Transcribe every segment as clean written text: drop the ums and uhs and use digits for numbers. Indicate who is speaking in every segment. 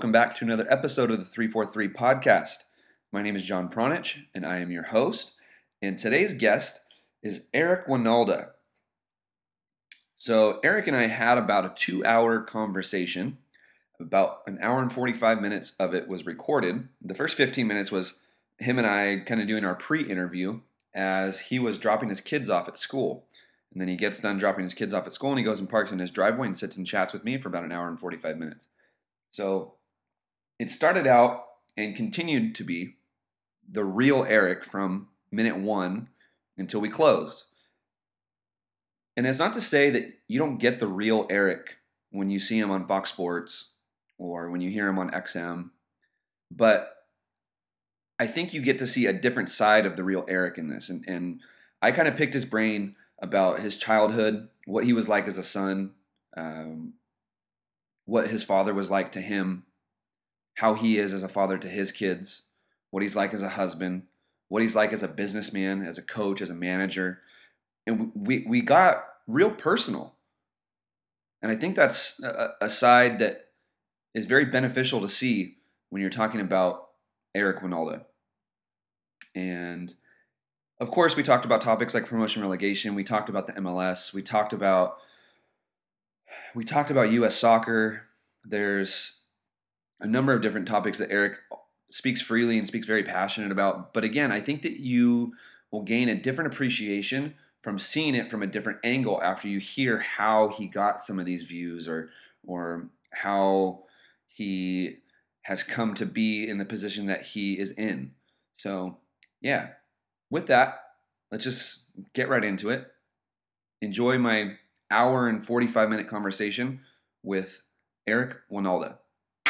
Speaker 1: welcome back to another episode of the 343 podcast. My name is John Pronich, and I am your host. And today's guest is Eric Wynalda. So Eric and I had about a 2-hour conversation. About an hour and 45 minutes of it was recorded. The first 15 minutes was him and I kind of doing our pre-interview as he was dropping his kids off at school. And then he gets done dropping his kids off at school and he goes and parks in his driveway and sits and chats with me for about an hour and 45 minutes. So it started out and continued to be the real Eric from minute one until we closed. And it's not to say that you don't get the real Eric when you see him on Fox Sports or when you hear him on XM, but I think you get to see a different side of the real Eric in this. And I kind of picked his brain about his childhood, what he was like as a son, what his father was like to him, how he is as a father to his kids, what he's like as a husband, what he's like as a businessman, as a coach, as a manager. And we got real personal. And I think that's a side that is very beneficial to see when you're talking about Eric Wynalda. And of course, we talked about topics like promotion relegation. We talked about the MLS. We talked about U.S. soccer. There's a number of different topics that Eric speaks freely and speaks very passionate about. But again, I think that you will gain a different appreciation from seeing it from a different angle after you hear how he got some of these views or how he has come to be in the position that he is in. So, yeah. With that, let's just get right into it. Enjoy my hour and 45-minute conversation with Eric Wynalda.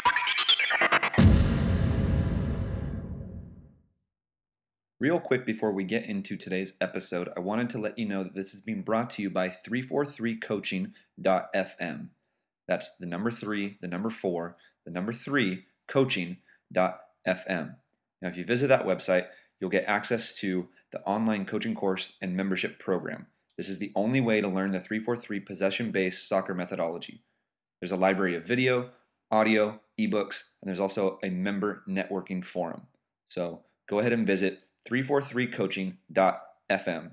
Speaker 1: Real quick before we get into today's episode, I wanted to let you know that this is being brought to you by 343coaching.fm. That's the number 3, the number 4, the number 3, coaching.fm. Now, if you visit that website, you'll get access to the online coaching course and membership program. This is the only way to learn the 343 possession-based soccer methodology. There's a library of video, audio, ebooks, and there's also a member networking forum. So go ahead and visit 343coaching.fm.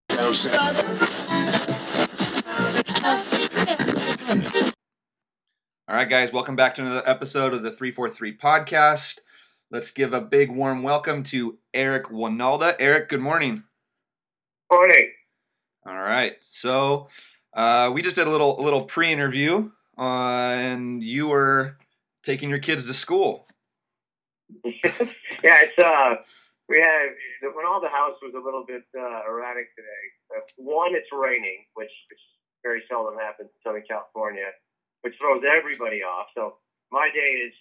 Speaker 1: All right, guys, welcome back to another episode of the 343 podcast. Let's give a big warm welcome to Eric Wynalda. Eric, good morning.
Speaker 2: Morning.
Speaker 1: All right, so we just did a little pre-interview, and you were taking your kids to school.
Speaker 2: Yeah, it's the Wynalda house was a little bit erratic today. One, it's raining, which very seldom happens in Southern California, which throws everybody off. So my day is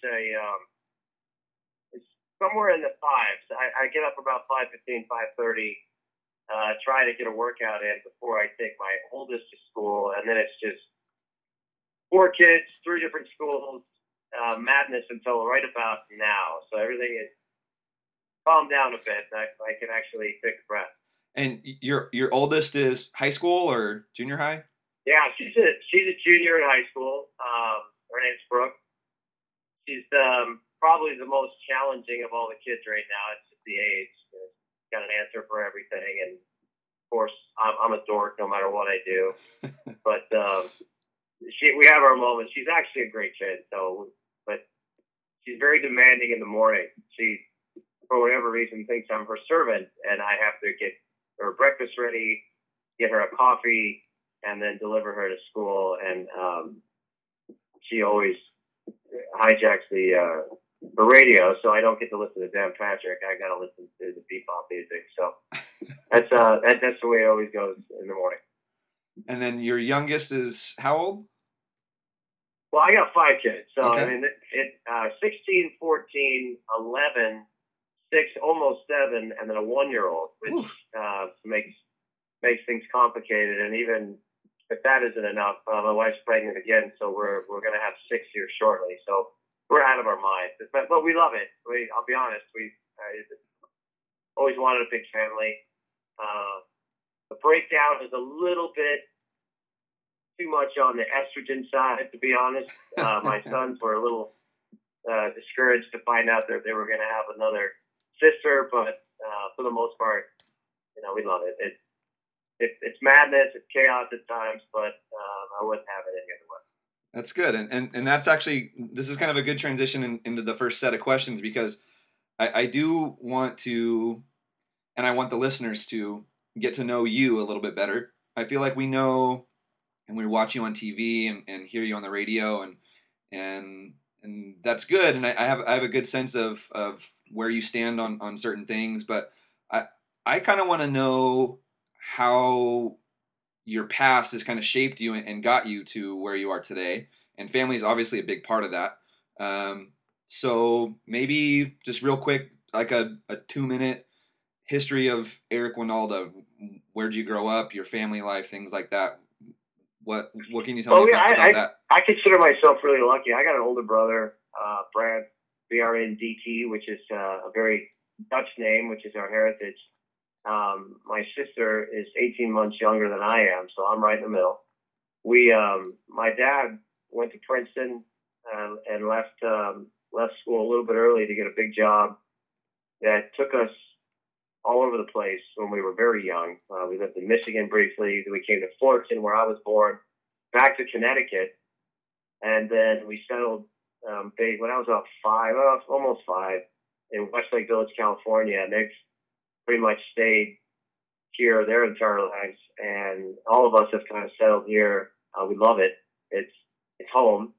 Speaker 2: it's somewhere in the fives. I get up about 5:15, 5:30. Try to get a workout in before I take my oldest to school, and then it's just 4 kids, 3 different schools, madness until right about now. So everything is calmed down a bit. I can actually take a breath.
Speaker 1: And your oldest is high school or junior high?
Speaker 2: Yeah, she's a junior in high school. Her name's Brooke. She's probably the most challenging of all the kids right now. It's just the age. She's got an answer for everything, and of course, I'm a dork no matter what I do. But we have our moments. She's actually a great kid, but she's very demanding in the morning. She, for whatever reason, thinks I'm her servant, and I have to get her breakfast ready, get her a coffee, and then deliver her to school. And she always hijacks the radio, so I don't get to listen to Dan Patrick. I got to listen to the bebop music. So that's the way it always goes in the morning.
Speaker 1: And then your youngest is how old?
Speaker 2: Well, I got 5 kids. So,
Speaker 1: okay.
Speaker 2: I mean, 16, 14, 11, 6, almost 7, and then a 1-year-old, which makes things complicated. And even if that isn't enough, my wife's pregnant again, so we're going to have 6 here shortly. So we're out of our minds. But we love it. I'll be honest. We always wanted a big family. The breakdown is a little bit too much on the estrogen side, to be honest. My sons were a little discouraged to find out that they were going to have another sister, but for the most part, we love it. It's madness, it's chaos at times, but I wouldn't have it any other way.
Speaker 1: That's good, and that's actually, this is kind of a good transition into the first set of questions, because I do want to, and I want the listeners to get to know you a little bit better. I feel like we know, and we watch you on TV and hear you on the radio, and that's good, and I have a good sense of where you stand on certain things, but I kind of want to know how your past has kind of shaped you and got you to where you are today, and family is obviously a big part of that. So maybe just real quick, like a 2-minute history of Eric Wynalda. Where'd you grow up? Your family life, things like that. What can you tell me about that?
Speaker 2: I consider myself really lucky. I got an older brother, Brad, BRNDT, which is a very Dutch name, which is our heritage. My sister is 18 months younger than I am, so I'm right in the middle. My dad went to Princeton and left school a little bit early to get a big job that took us all over the place when we were very young. We lived in Michigan briefly, then we came to Fullerton, where I was born, back to Connecticut, and then we settled when I was about almost 5, in Westlake Village, California, and they've pretty much stayed here their entire lives, and all of us have kind of settled here. We love it. It's home.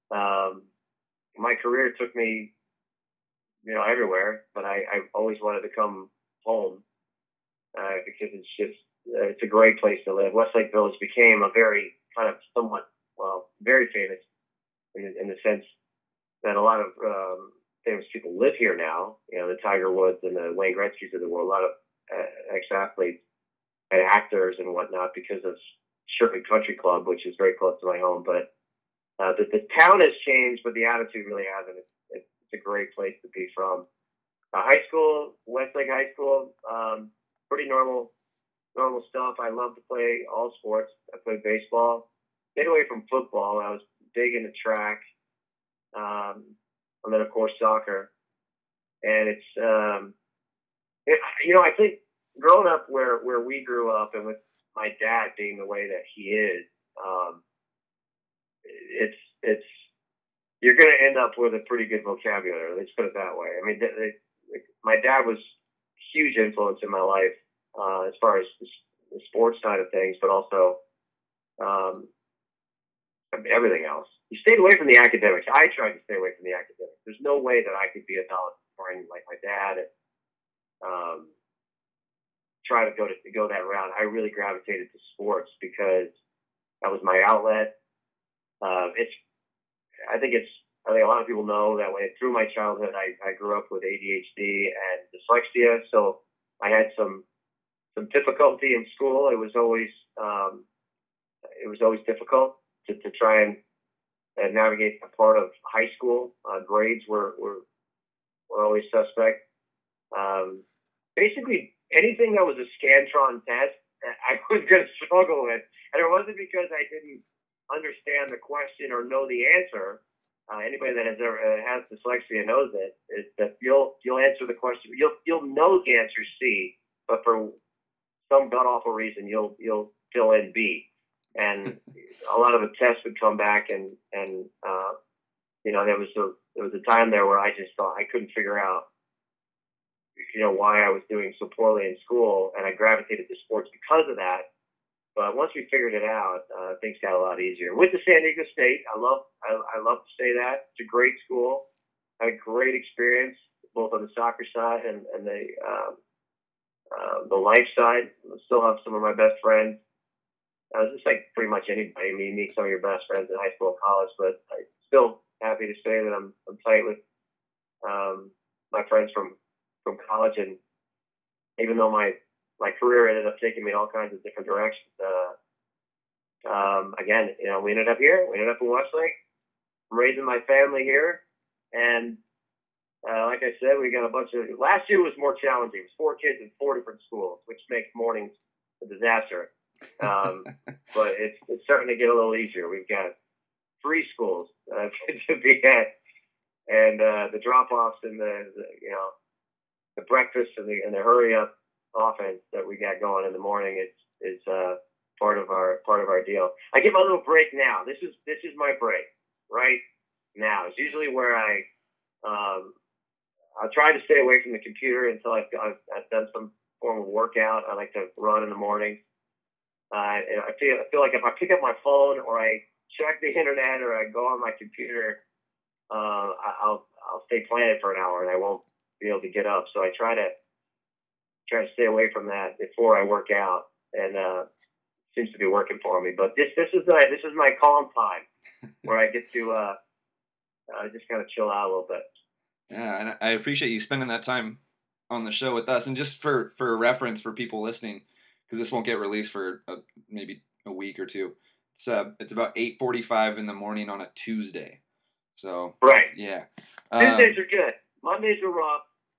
Speaker 2: My career took me, everywhere, but I always wanted to come home because it's a great place to live. Westlake Village became a very kind of very famous in the sense that a lot of famous people live here now. The Tiger Woods and the Wayne Gretzky's of the world, a lot of ex-athletes and actors and whatnot, because of Sherman Country Club, which is very close to my home. But the town has changed, but the attitude really hasn't. It's a great place to be from. High school, Westlake High School, pretty normal stuff. I love to play all sports. I played baseball. Stayed away from football. I was big into track. And then, of course, soccer. And I think growing up where we grew up, and with my dad being the way that he is, it's you're going to end up with a pretty good vocabulary. Let's put it that way. I mean, my dad was a huge influence in my life as far as the sports side of things, but also everything else. He stayed away from the academics. I tried to stay away from the academics. There's no way that I could be a valedictorian like my dad and try to go that route. I really gravitated to sports because that was my outlet. I think a lot of people know that through my childhood, I grew up with ADHD and dyslexia, so I had some difficulty in school. It was always difficult to try and navigate a part of high school. Grades were always suspect. Basically, anything that was a Scantron test, I was going to struggle with, and it wasn't because I didn't understand the question or know the answer. Anybody that has dyslexia knows it. Is that you'll answer the question, you'll know the answer C, but for some god awful reason you'll fill in B, and a lot of the tests would come back, and there was a time there where I just thought I couldn't figure out why I was doing so poorly in school, and I gravitated to sports because of that. But once we figured it out, things got a lot easier. Went to San Diego State. I love to say that. It's a great school. I had a great experience both on the soccer side and the life side. I still have some of my best friends. Just like pretty much anybody. I mean, you meet some of your best friends in high school and college, but I'm still happy to say that I'm tight with my friends from college. And even though my career ended up taking me in all kinds of different directions, again, we ended up here. We ended up in Westlake. I'm raising my family here, and like I said, we got a bunch of. Last year was more challenging. It was 4 kids in 4 different schools, which makes mornings a disaster. But it's starting to get a little easier. We've got 3 schools to be at. and the drop offs and the breakfast and the hurry up offense that we got going in the morning is part of our deal. I get my little break now. This is my break right now. It's usually where I'll try to stay away from the computer until I've done some form of workout. I like to run in the morning. And I feel like if I pick up my phone or I check the internet or I go on my computer, I'll stay planted for an hour and I won't be able to get up. So I try to stay away from that before I work out, and seems to be working for me. But this is my calm time where I get to just kind of chill out a little bit.
Speaker 1: Yeah, and I appreciate you spending that time on the show with us. And just for reference for people listening, because this won't get released for maybe a week or two. It's about 8:45 in the morning on a Tuesday. So
Speaker 2: right,
Speaker 1: yeah.
Speaker 2: Tuesdays are good. Mondays are rough.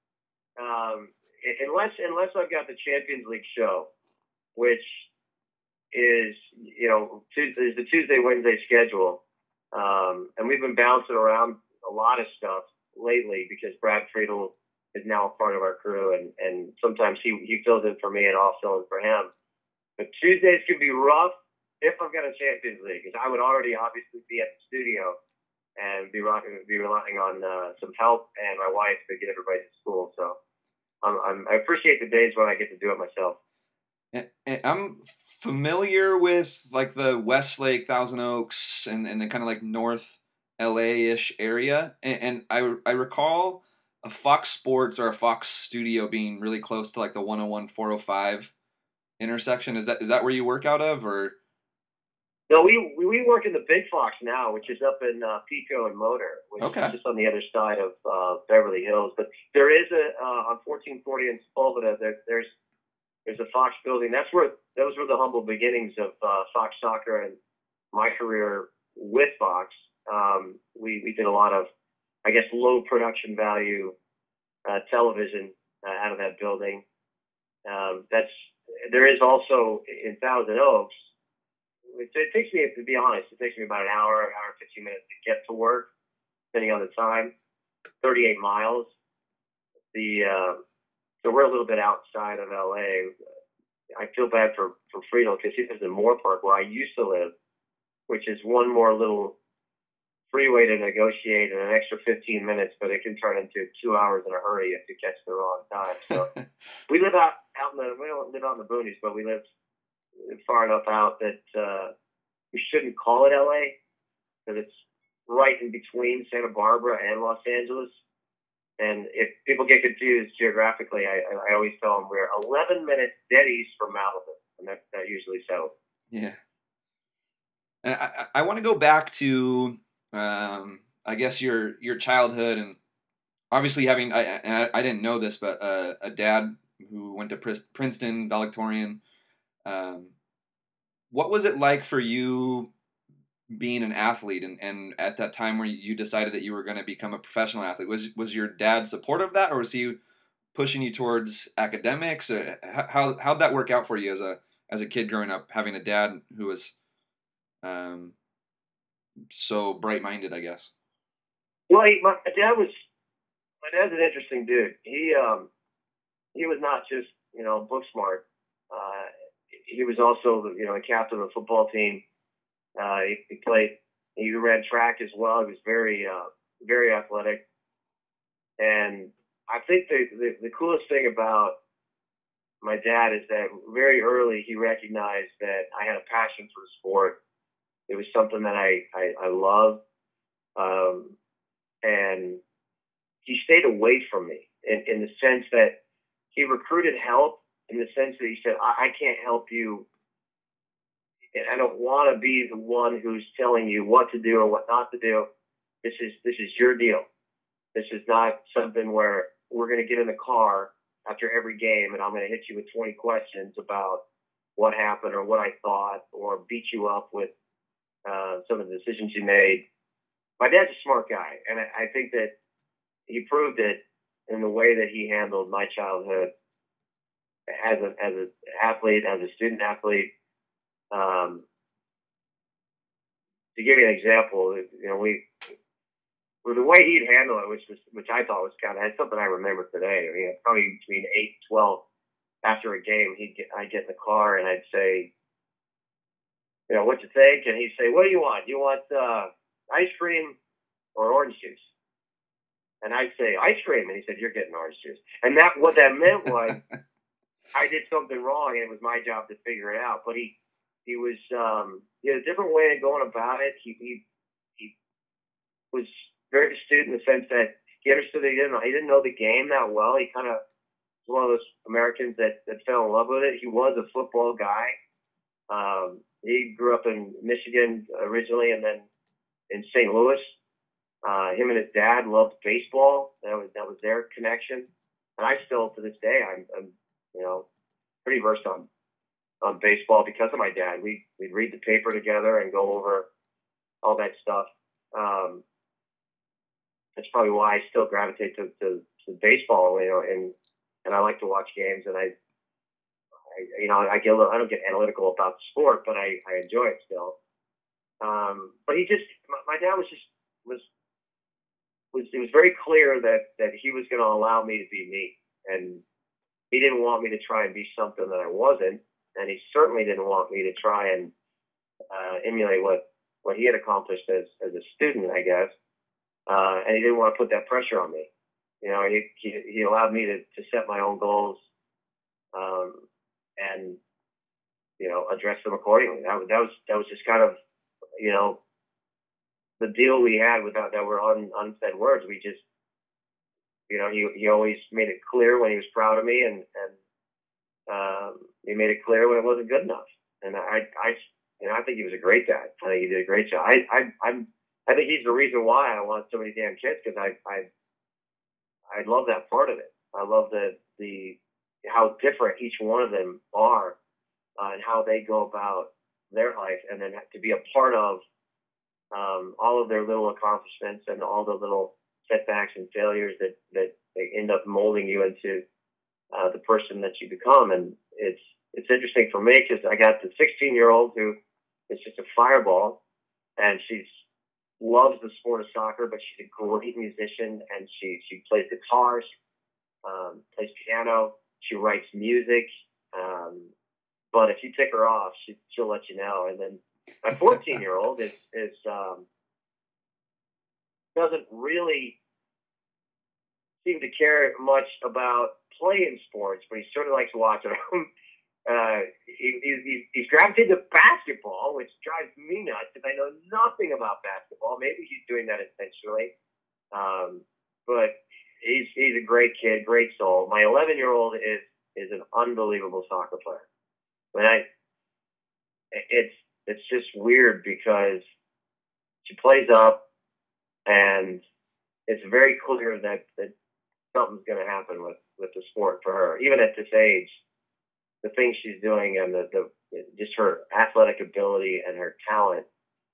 Speaker 2: Unless I've got the Champions League show, which is is the Tuesday Wednesday schedule, and we've been bouncing around a lot of stuff lately because Brad Friedel is now a part of our crew, and sometimes he fills in for me and I'll fill in for him. But Tuesdays can be rough if I've got a Champions League, because I would already obviously be at the studio and be relying on some help and my wife to get everybody to school. So I appreciate the days when I get to do it myself.
Speaker 1: And I'm familiar with like the Westlake, Thousand Oaks, and the kind of like North LA-ish area, and I recall a Fox Sports or a Fox studio being really close to like the 101 405 intersection. Is that where you work out of, or?
Speaker 2: No, we work in the Big Fox now, which is up in Pico and Motor, which
Speaker 1: Okay.
Speaker 2: is just on the other side of Beverly Hills. But there is on 1440 in Sepulveda, there's a Fox building. Those were the humble beginnings of Fox Soccer and my career with Fox. We did a lot of, I guess, low production value television out of that building. There is also in Thousand Oaks. It takes me, to be honest, about an hour and 15 minutes to get to work, depending on the time. 38 miles. So we're a little bit outside of LA. I feel bad for Friedel because he lives in Moore Park, where I used to live, which is one more little freeway to negotiate and an extra 15 minutes, but it can turn into 2 hours in a hurry if you catch the wrong time. So we live we don't live out in the boonies, but we live far enough out that we shouldn't call it LA, because it's right in between Santa Barbara and Los Angeles. And if people get confused geographically, I always tell them we're 11 minutes dead east from Malibu, and that usually settles.
Speaker 1: Yeah. And I want to go back to I guess your childhood, and obviously having I didn't know this, but a dad who went to Princeton, valedictorian. What was it like for you being an athlete, and at that time where you decided that you were going to become a professional athlete? Was your dad supportive of that, or was he pushing you towards academics? Or how'd that work out for you as a kid growing up, having a dad who was so bright-minded, I guess?
Speaker 2: Well, my dad's an interesting dude. He was not just book smart. He was also the captain of the football team. He ran track as well. He was very very athletic, and I think the coolest thing about my dad is that very early he recognized that I had a passion for the sport. It was something that I love, and he stayed away from me in the sense that he recruited help, in the sense that he said, I can't help you, and I don't want to be the one who's telling you what to do or what not to do. This is your deal. This is not something where we're going to get in the car after every game and I'm going to hit you with 20 questions about what happened or what I thought, or beat you up with some of the decisions you made. My dad's a smart guy, and I think that he proved it in the way that he handled my childhood as an athlete, as a student athlete. To give you an example, Well, the way he'd handle it, which I thought was kind of something I remember today. I mean, probably between 8 and 12 after a game, I'd get in the car and I'd say, what you think? And he'd say, what do you want? You want ice cream or orange juice? And I'd say ice cream, and he said, you're getting orange juice. And what that meant was I did something wrong, and it was my job to figure it out. But he was he had a different way of going about it. He was very astute in the sense that he understood that he didn't know the game that well. He kind of was one of those Americans that fell in love with it. He was a football guy. He grew up in Michigan originally, and then in St. Louis. Him and his dad loved baseball. That was their connection. And I still, to this day, I'm pretty versed on baseball because of my dad. We'd read the paper together and go over all that stuff. That's probably why I still gravitate to baseball, and I like to watch games, and I don't get analytical about the sport, but I enjoy it still. But my dad it was very clear that he was going to allow me to be me, and he didn't want me to try and be something that I wasn't, and he certainly didn't want me to try and emulate what he had accomplished as a student, I guess. And he didn't want to put that pressure on me. He allowed me to set my own goals, and address them accordingly. That was just kind of the deal we had without that were unsaid words. We just he always made it clear when he was proud of me, and he made it clear when it wasn't good enough. And I think he was a great dad. I think he did a great job. I think he's the reason why I want so many damn kids, because I love that part of it. I love the how different each one of them are, and how they go about their life, and then to be a part of all of their little accomplishments and all the little setbacks and failures that they end up molding you into the person that you become. And it's interesting for me because I got the 16-year-old who is just a fireball, and she loves the sport of soccer, but she's a great musician, and she plays guitar, plays piano, she writes music. But if you tick her off, she'll let you know. And then my 14-year-old doesn't really seem to care much about playing sports, but he sort of likes watching them. He's gravitated to basketball, which drives me nuts because I know nothing about basketball. Maybe he's doing that intentionally. But he's a great kid, great soul. My 11-year-old is an unbelievable soccer player. It's just weird because she plays up, and it's very clear that something's going to happen with the sport for her. Even at this age, the things she's doing and the just her athletic ability and her talent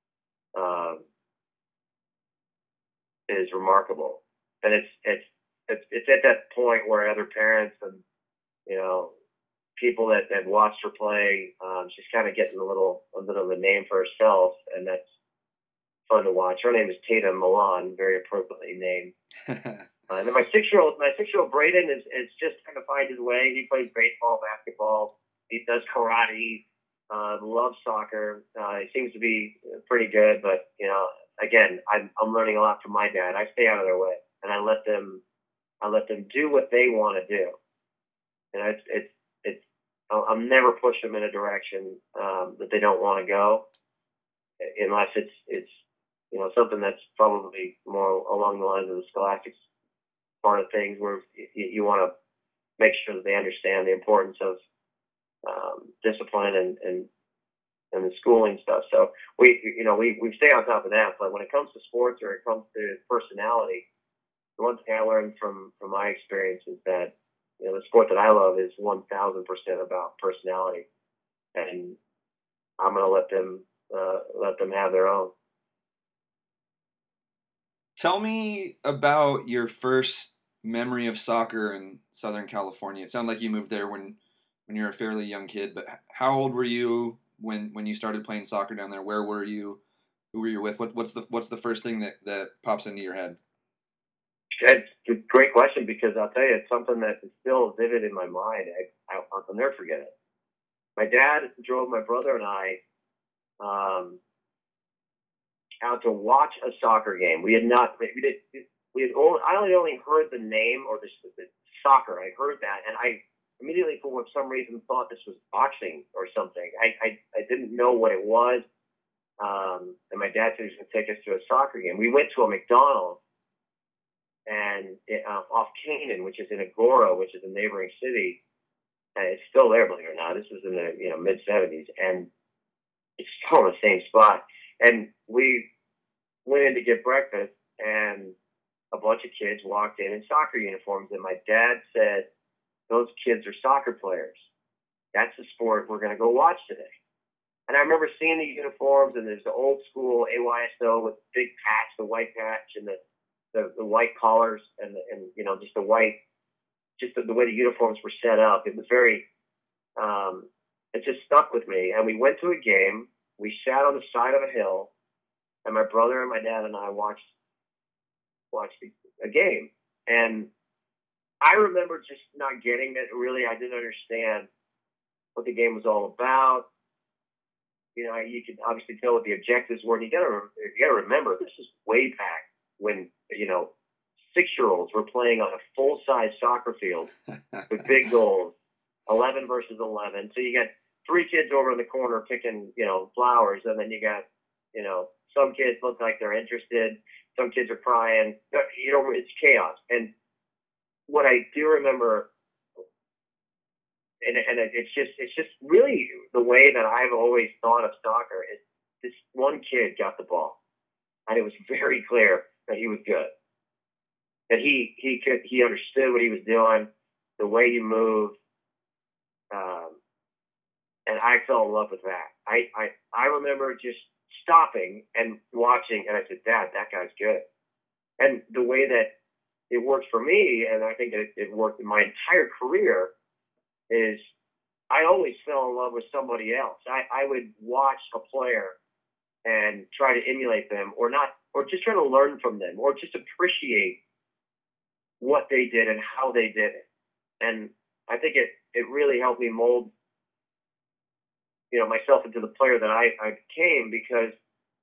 Speaker 2: is remarkable. And it's at that point where other parents and people that watched her play, she's kind of getting a bit of a name for herself, and that's fun to watch. Her name is Tatum Milan, very appropriately named. And then my 6-year-old Braden is just trying to find his way. He plays baseball, basketball. He does karate. Loves soccer. He seems to be pretty good, but again, I'm learning a lot from my dad. I stay out of their way, and I let them do what they want to do. And I'll never push them in a direction that they don't want to go, unless it's something that's probably more along the lines of the scholastics part of things, where you want to make sure that they understand the importance of discipline and the schooling stuff. So we stay on top of that. But when it comes to sports, or it comes to personality, the one thing I learned from my experience is that the sport that I love is 1,000% about personality, and I'm going to let them have their own.
Speaker 1: Tell me about your first memory of soccer in Southern California. It sounded like you moved there when you were a fairly young kid, but how old were you when you started playing soccer down there? Where were you? Who were you with? What's the first thing that pops into your head?
Speaker 2: It's a great question because I'll tell you, it's something that is still vivid in my mind. I'll never forget it. My dad drove my brother and I um, out to watch a soccer game. We had not, we had only, I only heard the name or the soccer. I heard that, and I immediately, for some reason, thought this was boxing or something. I didn't know what it was. And my dad said he was going to take us to a soccer game. We went to a McDonald's and off Canaan, which is in Agora, which is a neighboring city. And it's still there, believe it or not. This was in the mid '70s, and it's still in the same spot. And we went in to get breakfast, and a bunch of kids walked in soccer uniforms, and my dad said, "Those kids are soccer players. That's the sport we're going to go watch today." And I remember seeing the uniforms, and there's the old school AYSO with the big patch, the white patch, and the white collars, and just the white, just the way the uniforms were set up. It was very, it just stuck with me. And we went to a game. We sat on the side of a hill, and my brother and my dad and I watched a game. And I remember just not getting it. Really, I didn't understand what the game was all about. You could obviously tell what the objectives were. And you gotta remember, this is way back when 6-year-olds were playing on a full-size soccer field with big goals, 11 versus 11. So you got 3 kids over in the corner picking flowers, and then you got some kids look like they're interested, some kids are crying. It's chaos. And what I do remember. And it's just really the way that I've always thought of soccer is this one kid got the ball, and it was very clear that he was good, that he understood what he was doing, the way you move, and I fell in love with that. I remember just stopping and watching, and I said, "Dad, that guy's good." And the way that it worked for me, and I think that it worked in my entire career, is I always fell in love with somebody else. I would watch a player and try to emulate them, or just try to learn from them, or just appreciate what they did and how they did it. And I think it really helped me mold, myself into the player that I became, because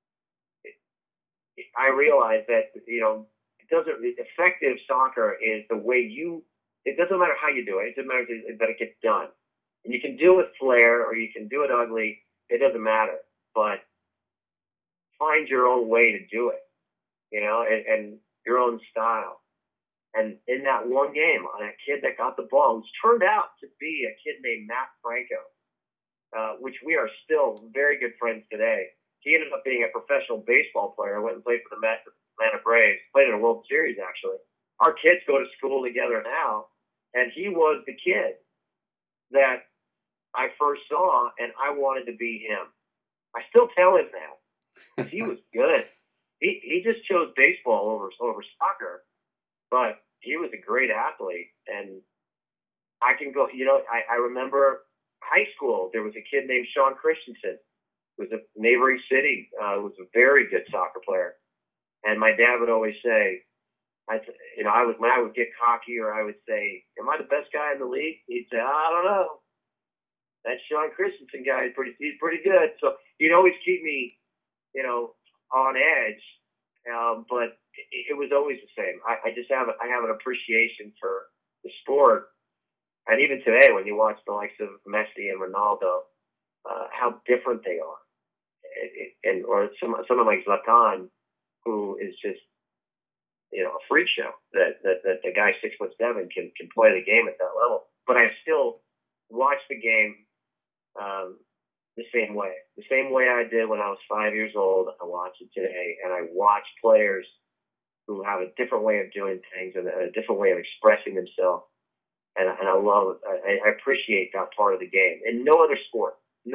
Speaker 2: I realized that, effective soccer is the way it doesn't matter how you do it. It doesn't matter that it gets done. And you can do it flair or you can do it ugly. It doesn't matter. But find your own way to do it, and your own style. And in that one game, on a kid that got the ball, which turned out to be a kid named Matt Franco, which we are still very good friends today. He ended up being a professional baseball player, went and played for the Atlanta Braves, played in a World Series, actually. Our kids go to school together now, and he was the kid that I first saw, and I wanted to be him. I still tell him that, because he was good. He just chose baseball over soccer, but he was a great athlete. And I can go, I remember high school, there was a kid named Sean Christensen, who was a neighboring city, was a very good soccer player. And my dad would always say, when I would get cocky, or I would say, "Am I the best guy in the league?" He'd say, "I don't know. That Sean Christensen guy he's pretty good." So he'd always keep me, on edge. But it was always the same. I have an appreciation for the sport, and even today, when you watch the likes of Messi and Ronaldo, how different they are, or someone like Zlatan, who is just a freak show. That the guy 6'7" can play the game at that level. But I still watch the game the same way I did when I was 5 years old. I watch it today, and I watch players who have a different way of doing things and a different way of expressing themselves. And I appreciate that part of the game. In no other sport,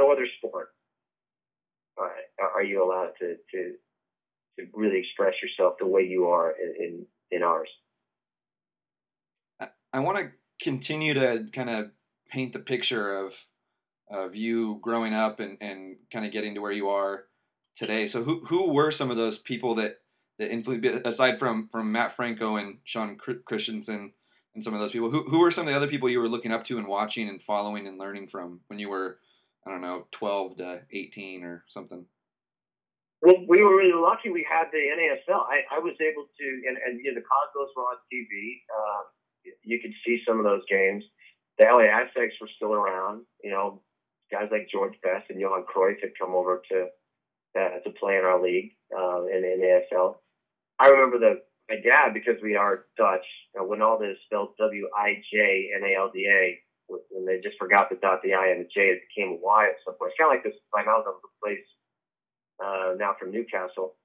Speaker 2: are you allowed to really express yourself the way you are in ours.
Speaker 1: I want to continue to kind of paint the picture of you growing up and kind of getting to where you are today. So who were some of those people that that influenced, aside from Matt Franco and Sean Christensen and some of those people? Who were some of the other people you were looking up to and watching and following and learning from when you were, I don't know, 12 to 18 or something?
Speaker 2: Well, we were really lucky. We had the NASL. I was able to, and the Cosmos were on TV. You could see some of those games. The LA Aztecs were still around. Guys like George Best and Johan Cruyff had come over to play in our league in the NASL. I remember my dad, because we are Dutch, when all this spelled Wijnalda, and they just forgot the dot, the I, and the J, it became a Y at some point. It's kind of like this Wijnaldum place now from Newcastle.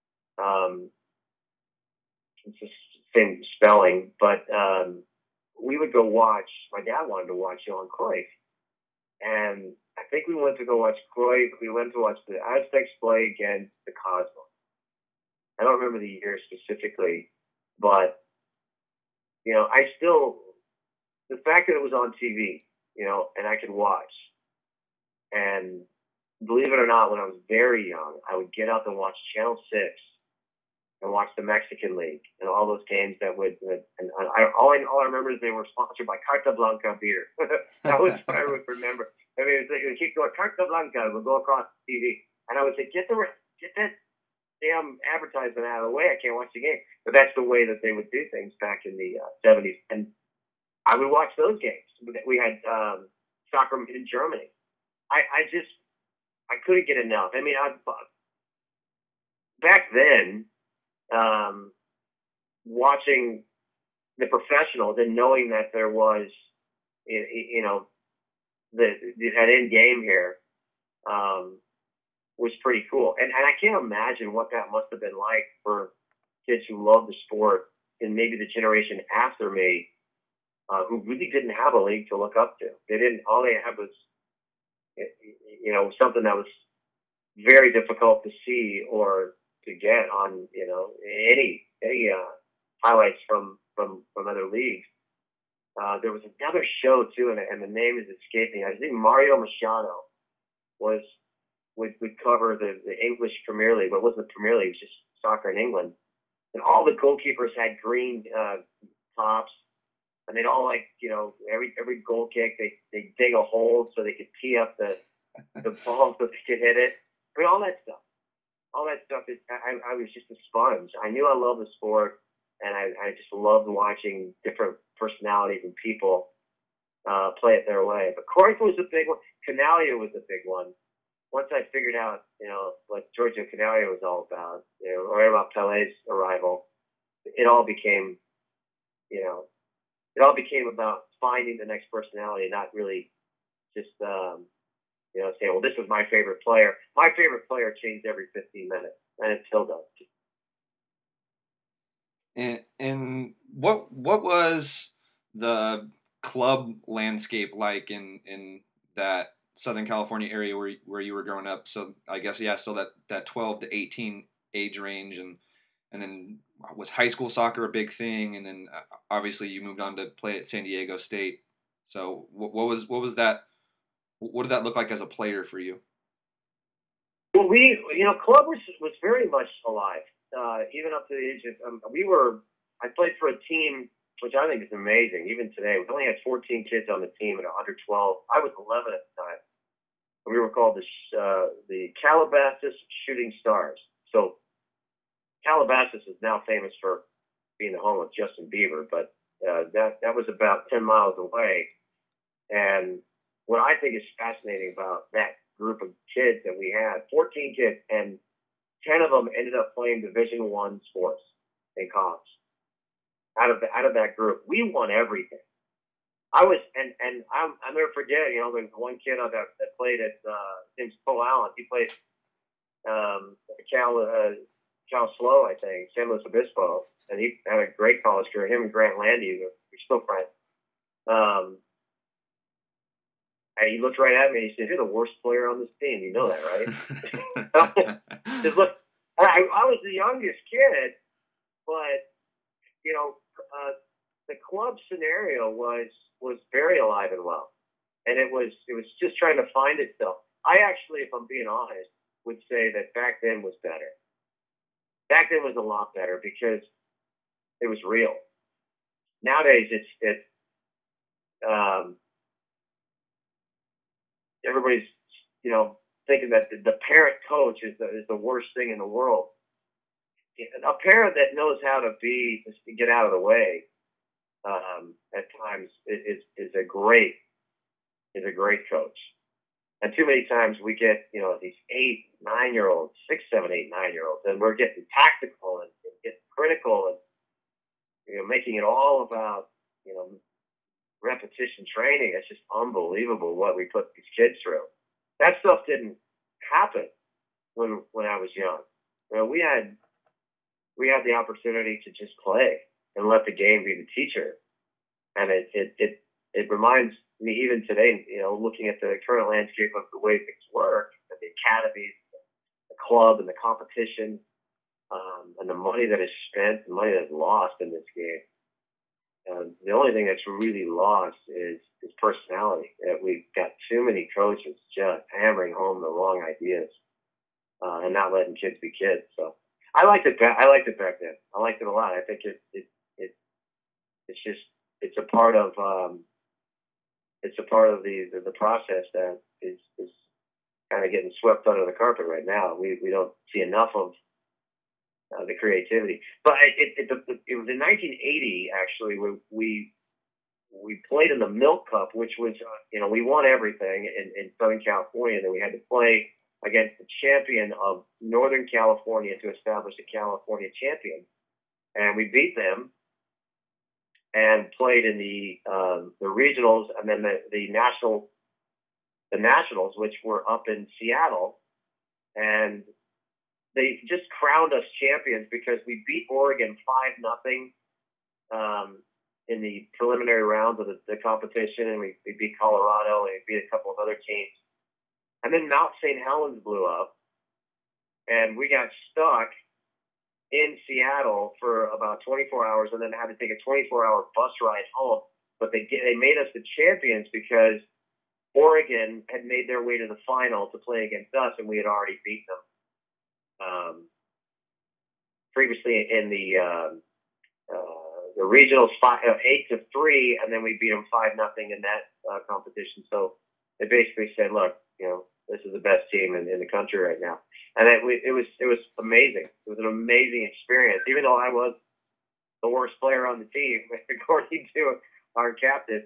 Speaker 2: It's the same spelling, but we would go watch. My dad wanted to watch Johan Cruyff, and I think we went to go watch Cruyff. We went to watch the Aztecs play against the Cosmos. I don't remember the year specifically, but the fact that it was on TV, and I could watch, and believe it or not, when I was very young, I would get up and watch Channel 6 and watch the Mexican League and all those games all I remember is they were sponsored by Carta Blanca beer. That was what I would remember. I mean, it's like we keep going, Carta Blanca, we'll go across the TV. And I would say, get that damn advertisement out of the way. I can't watch the game. But that's the way that they would do things back in the 70s. And I would watch those games. We had soccer in Germany. I couldn't get enough. I mean, back then, watching the professionals and knowing that there was, that end game here, was pretty cool. And I can't imagine what that must have been like for kids who love the sport and maybe the generation after me, who really didn't have a league to look up to. All they had was, something that was very difficult to see or to get on, any highlights from other leagues. There was another show too, and the name is escaping. I think Mario Machado would cover the English Premier League, but it wasn't the Premier League, it was just soccer in England. And all the goalkeepers had green tops, and they'd all every goal kick they dig a hole so they could tee up the ball so they could hit it. I mean, all that stuff. I was just a sponge. I knew I loved the sport, and I just loved watching different personalities and people play it their way. But Cruyff was a big one. Canalia was a big one. Once I figured out, what Giorgio Canalia was all about, right about Pelé's arrival, it all became about finding the next personality, not really just, saying, well, this was my favorite player. My favorite player changed every 15 minutes, and it still does.
Speaker 1: And what was the club landscape like in that Southern California area where you were growing up? So I guess, still that 12 to 18 age range, and then was high school soccer a big thing? And then obviously you moved on to play at San Diego State. So what was that? What did that look like as a player for you?
Speaker 2: Well, club was very much alive, even up to the age of, I played for a team, which I think is amazing, even today. We only had 14 kids on the team at under 12. I was 11 at the time. We were called the Calabasas Shooting Stars. So Calabasas is now famous for being the home of Justin Bieber, but that was about 10 miles away. And what I think is fascinating about that group of kids that we had, 14 kids, and 10 of them ended up playing Division I sports in college. Out of that group, we won everything. I'll never forget. There's one kid that played at name's Cole Allen. He played Cal Slow, I think, San Luis Obispo, and he had a great college career. Him and Grant Landy, we're still friends. And he looked right at me and he said, "You're the worst player on this team. You know that, right?" Just look, I was the youngest kid, but the club scenario was very alive and well, and it was just trying to find itself. I actually, if I'm being honest, would say that back then was better. Back then was a lot better because it was real. Nowadays, um, everybody's, thinking that the parent coach is the worst thing in the world. A parent that knows how to get out of the way, at times is a great coach. And too many times we get, these 8, 9 year olds, 6, 7, 8, 9 year olds, and we're getting tactical and getting critical and, making it all about, repetition training. It's just unbelievable what we put these kids through. That stuff didn't happen when I was young. We had the opportunity to just play and let the game be the teacher. And it reminds me even today, looking at the current landscape of the way things work, at the academies, the club, and the competition, and the money that is spent, the money that is lost in this game. The only thing that's really lost is personality. We've got too many coaches just hammering home the wrong ideas, and not letting kids be kids. So I liked it. I liked it back then. I liked it a lot. I think it's a part of the process that is kind of getting swept under the carpet right now. We don't see enough of the creativity. But it was in 1980 actually when we played in the Milk Cup, which was we won everything in Southern California, and then we had to play against the champion of Northern California to establish a California champion, and we beat them and played in the regionals, and then the nationals, which were up in Seattle, and they just crowned us champions because we beat Oregon 5-0 in the preliminary rounds of the competition, and we beat Colorado, and we beat a couple of other teams. And then Mount St. Helens blew up, and we got stuck in Seattle for about 24 hours, and then had to take a 24-hour bus ride home. But they made us the champions because Oregon had made their way to the final to play against us, and we had already beaten them previously in the regionals 8-3, and then we beat them 5-0 in that competition. So they basically said, "Look, this is the best team in the country right now," and it was amazing. It was an amazing experience, even though I was the worst player on the team, according to our captain.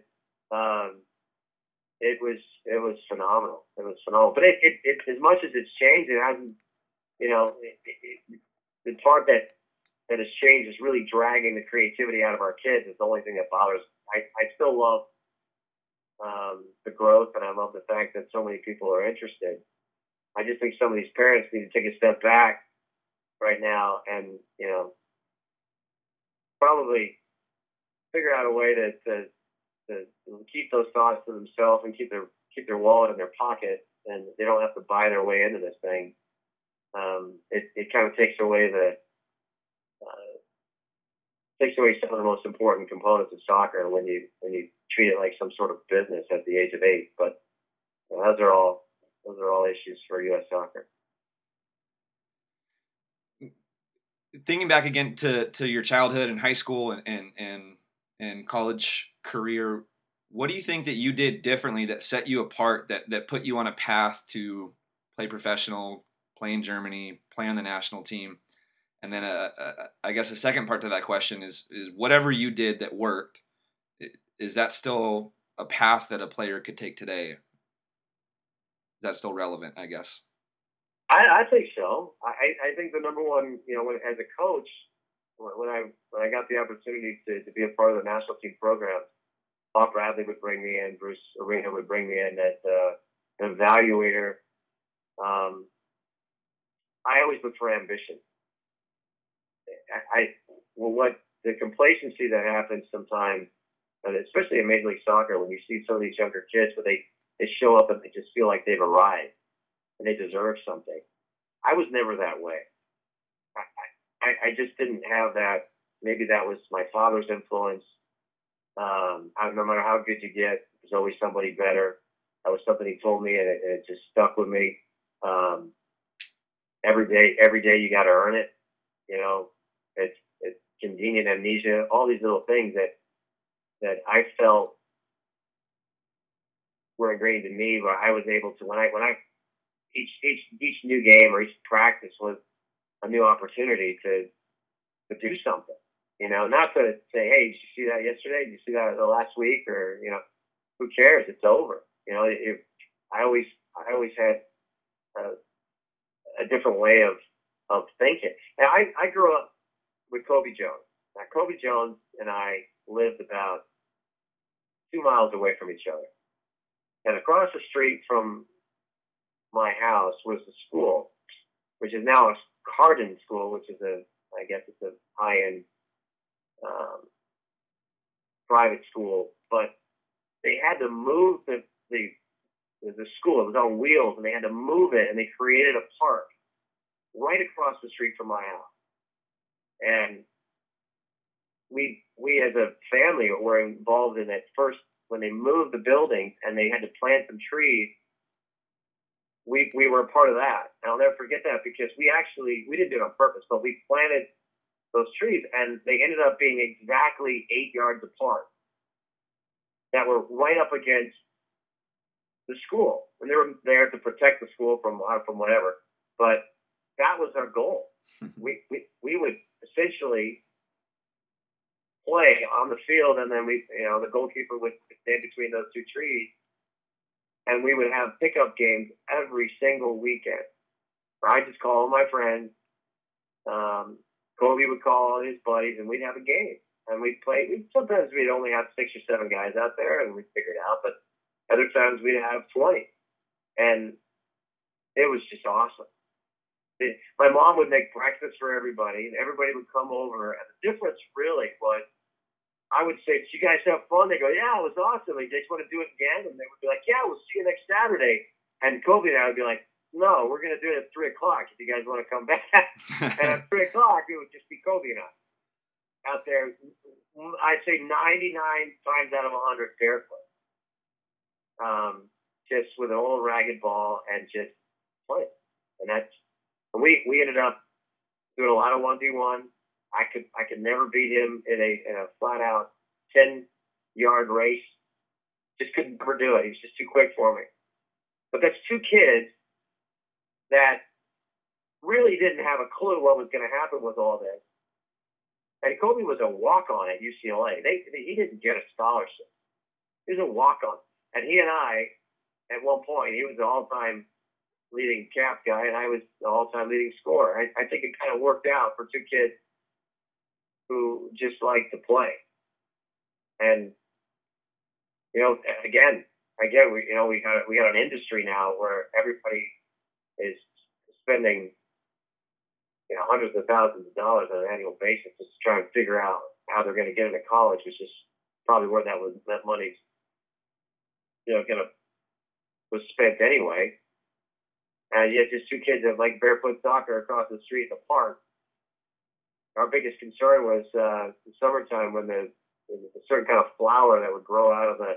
Speaker 2: It was phenomenal. It was phenomenal. But it as much as it's changed, it hasn't. The part that has changed is really dragging the creativity out of our kids. Is the only thing that bothers me. I still love the growth, and I love the fact that so many people are interested. I just think some of these parents need to take a step back right now and probably figure out a way to keep those thoughts to themselves and keep their wallet in their pocket, and they don't have to buy their way into this thing. It kind of takes away some of the most important components of soccer when you treat it like some sort of business at the age of 8. But those are all issues for U.S. soccer.
Speaker 1: Thinking back again to your childhood and high school and college career, what do you think that you did differently that set you apart, that put you on a path to play professional, play in Germany, play on the national team? And then I guess a second part to that question is whatever you did that worked, is that still a path that a player could take today? Is that still relevant, I guess?
Speaker 2: I think so. I think the number one, as a coach, when I got the opportunity to be a part of the national team program, Bob Bradley would bring me in, Bruce Arena would bring me in as an evaluator. I always look for ambition. What the complacency that happens sometimes, and especially in Major League Soccer, when you see some of these younger kids, where they show up and they just feel like they've arrived and they deserve something. I was never that way. I just didn't have that. Maybe that was my father's influence. No matter how good you get, there's always somebody better. That was something he told me, and it just stuck with me. Every day you got to earn it. You know, it's convenient amnesia, all these little things that I felt were ingrained in me, where I was able to, when I each new game or each practice was a new opportunity to do something. You know, not to say, hey, did you see that yesterday? Did you see that the last week? Or, you know, who cares? It's over. You know, I always had a different way of thinking. Now, I grew up with Kobe Jones. Now, Kobe Jones and I lived about 2 miles away from each other. And across the street from my house was the school, which is now a Cardin School, which is I guess it's a high-end private school. But they had to move the school. It was on wheels, and they had to move it, and they created a park right across the street from my house. And we as a family were involved in that first, when they moved the building and they had to plant some trees. We were a part of that. And I'll never forget that, because we didn't do it on purpose, but we planted those trees, and they ended up being exactly 8 yards apart that were right up against the school. And they were there to protect the school from whatever. But that was our goal. We would essentially play on the field, and then the goalkeeper would stand between those two trees, and we would have pickup games every single weekend. I'd just call my friends. Kobe would call all his buddies, and we'd have a game. And we'd play. Sometimes we'd only have 6 or 7 guys out there, and we'd figure it out. But other times we'd have 20. And it was just awesome. My mom would make breakfast for everybody, and everybody would come over. And the difference really was, I would say, did you guys have fun? They go, yeah, it was awesome. They just want to do it again. And they would be like, yeah, we'll see you next Saturday. And Kobe and I would be like, no, we're going to do it at 3 o'clock if you guys want to come back. And at 3 o'clock, it would just be Kobe and I out there. I'd say 99 times out of 100 barefoot. Just with an old ragged ball and just play. And we ended up doing a lot of 1v1. I could never beat him in a flat out 10-yard race. Just could never do it. He was just too quick for me. But that's two kids that really didn't have a clue what was going to happen with all this. And Kobe was a walk-on at UCLA. He didn't get a scholarship. He was a walk-on. And he and I, at one point, he was the all-time leading cap guy, and I was the all-time leading scorer. I think it kind of worked out for two kids who just like to play. And again, we got an industry now where everybody is spending hundreds of thousands of dollars on an annual basis just to try and figure out how they're going to get into college, which is probably where that money's was spent anyway. And yet, just two kids that like barefoot soccer across the street in the park. Our biggest concern was the summertime when there was a certain kind of flower that would grow out of the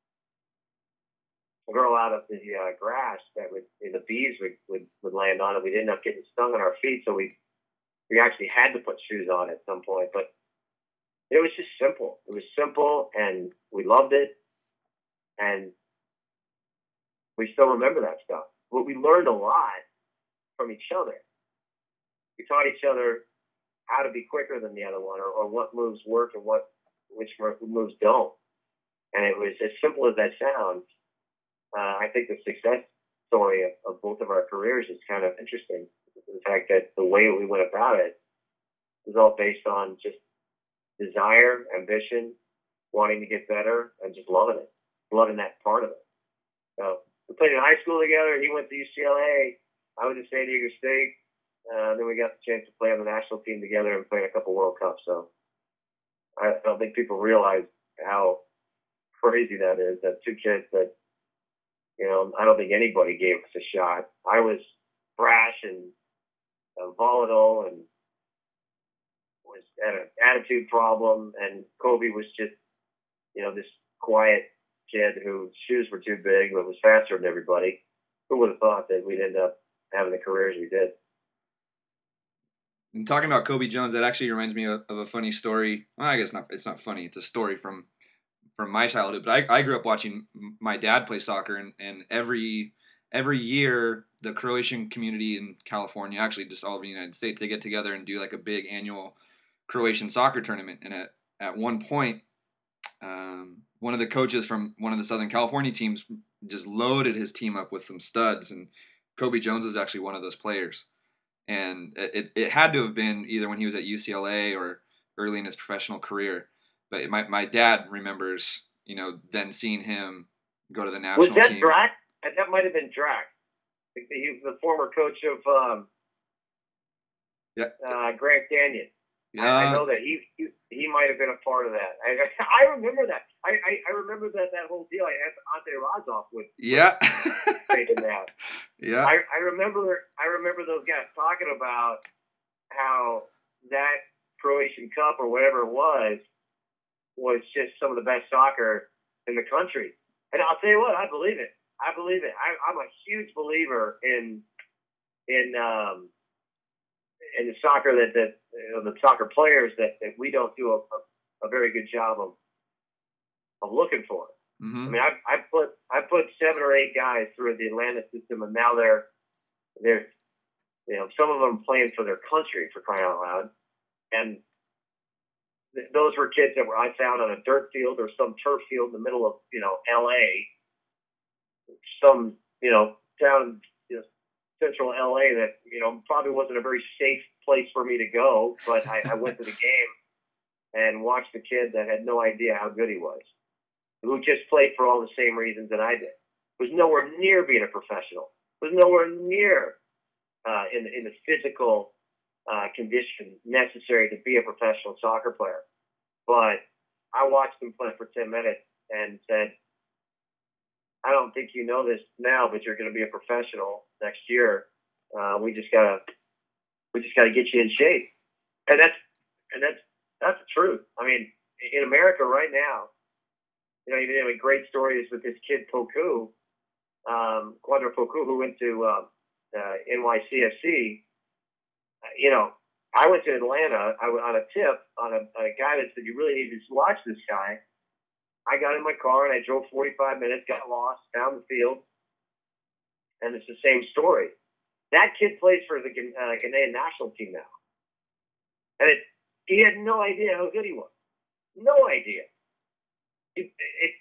Speaker 2: grass that the bees would land on it. We'd end up getting stung on our feet, so we actually had to put shoes on at some point. But it was just simple. It was simple, and we loved it, and we still remember that stuff. But we learned a lot from each other. We taught each other how to be quicker than the other one, or what moves work and which moves don't. And it was as simple as that sounds. I think the success story of both of our careers is kind of interesting. The fact that the way we went about it was all based on just desire, ambition, wanting to get better, and just loving that part of it. So we played in high school together. He went to UCLA. I was at San Diego State. Then we got the chance to play on the national team together and play in a couple World Cups. So I don't think people realize how crazy that is. That two kids that, I don't think anybody gave us a shot. I was brash and volatile and was had an attitude problem, and Kobe was just, this quiet kid whose shoes were too big but was faster than everybody. Who would have thought that we'd end up having the careers we did?
Speaker 1: And talking about Kobe Jones, that actually reminds me of a funny story. Well, I guess not. It's not funny. It's a story from my childhood. But I grew up watching my dad play soccer, and every year the Croatian community in California, actually just all of the United States, they get together and do like a big annual Croatian soccer tournament. And at one point, one of the coaches from one of the Southern California teams just loaded his team up with some studs, and Kobe Jones was actually one of those players. And it had to have been either when he was at UCLA or early in his professional career. But my dad remembers, then seeing him go to the national team.
Speaker 2: Was that Drac? That might have been Drac. He was the former coach of Grand Canyon. Yeah. I know that he might have been a part of that. I remember that. I remember that whole deal. I had Ante Razov with.
Speaker 1: Yeah.
Speaker 2: that.
Speaker 1: Yeah.
Speaker 2: I remember those guys talking about how that Croatian Cup or whatever it was just some of the best soccer in the country. And I'll tell you what, I believe it. I'm a huge believer in the soccer that the soccer players that we don't do a very good job of looking for.
Speaker 1: Mm-hmm.
Speaker 2: I mean, I put 7 or 8 guys through the Atlanta system, and now they're some of them playing for their country, for crying out loud, and those were kids that I found on a dirt field or some turf field in the middle of L.A. Some down central LA that probably wasn't a very safe place for me to go, but I went to the game and watched a kid that had no idea how good he was, who just played for all the same reasons that I did. Was nowhere near being a professional. Was nowhere near in the physical condition necessary to be a professional soccer player. But I watched him play for 10 minutes and said, I don't think you know this now, but you're going to be a professional next year. We just gotta get you in shape, and that's the truth. I mean, in America right now, you have great stories with this kid Poku, Quadra Poku, who went to NYCFC. I went to Atlanta on a tip on a guy that said you really need to watch this guy. I got in my car and I drove 45 minutes, got lost, found the field, and it's the same story. That kid plays for the Ghanaian national team now, and he had no idea how good he was, no idea. We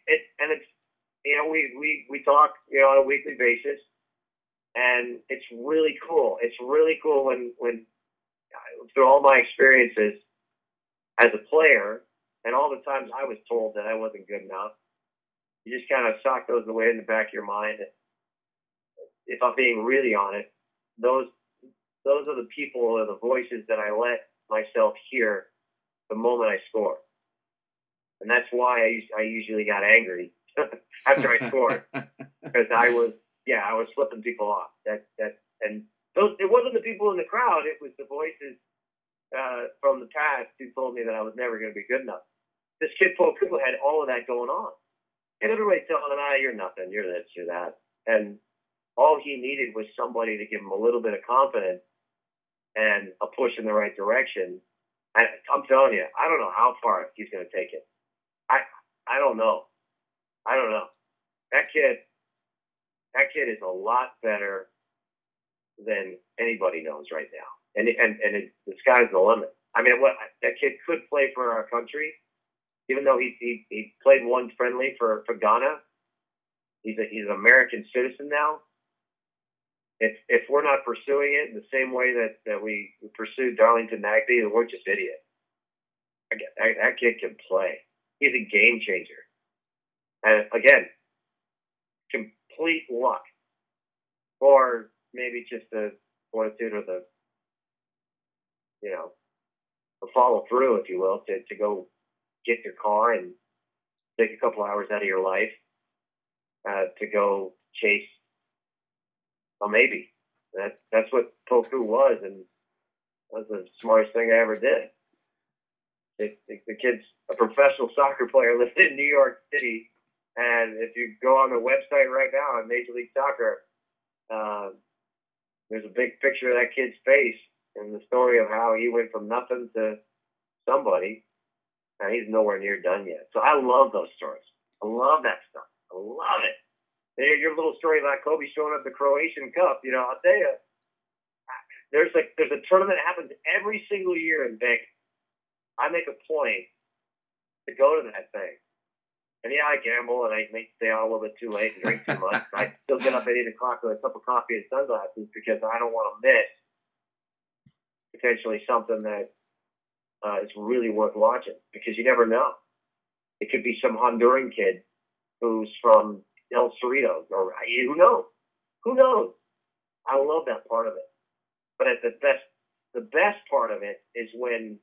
Speaker 2: talk on a weekly basis, and it's really cool. It's really cool when through all my experiences as a player. And all the times I was told that I wasn't good enough, you just kind of sock those away in the back of your mind. If I'm being really honest, those are the people or the voices that I let myself hear the moment I score. And that's why I usually got angry after I scored, because I was flipping people off. It wasn't the people in the crowd; it was the voices from the past who told me that I was never going to be good enough. This kid Poku had all of that going on, and everybody telling him, "You're nothing, you're this, you're that," and all he needed was somebody to give him a little bit of confidence and a push in the right direction. I'm telling you, I don't know how far he's going to take it. I don't know. That kid is a lot better than anybody knows right now, and the sky's the limit. I mean, that kid could play for our country, even though he played one friendly for Ghana. He's an American citizen now. If we're not pursuing it in the same way that we pursued Darlington Nagbe, then we're just idiots. That kid can play. He's a game changer. And again, complete luck, or maybe just the fortitude or the follow through, if you will, to go get your car and take a couple hours out of your life to go chase a maybe. That's what Poku was, and that was the smartest thing I ever did. The kid's a professional soccer player living in New York City, and if you go on the website right now on Major League Soccer, there's a big picture of that kid's face, and the story of how he went from nothing to somebody, and he's nowhere near done yet. So I love those stories. I love that stuff. I love it. Your little story about Kobe showing up the Croatian Cup, I'll tell you, there's a tournament that happens every single year in Vegas. I make a point to go to that thing. And yeah, I gamble and I may stay out a little bit too late and drink too much. I still get up at 8 o'clock with a cup of coffee and sunglasses because I don't want to miss potentially something that is really worth watching, because you never know. It could be some Honduran kid who's from El Cerritos, or who knows? Who knows? I love that part of it. But at the best part of it is when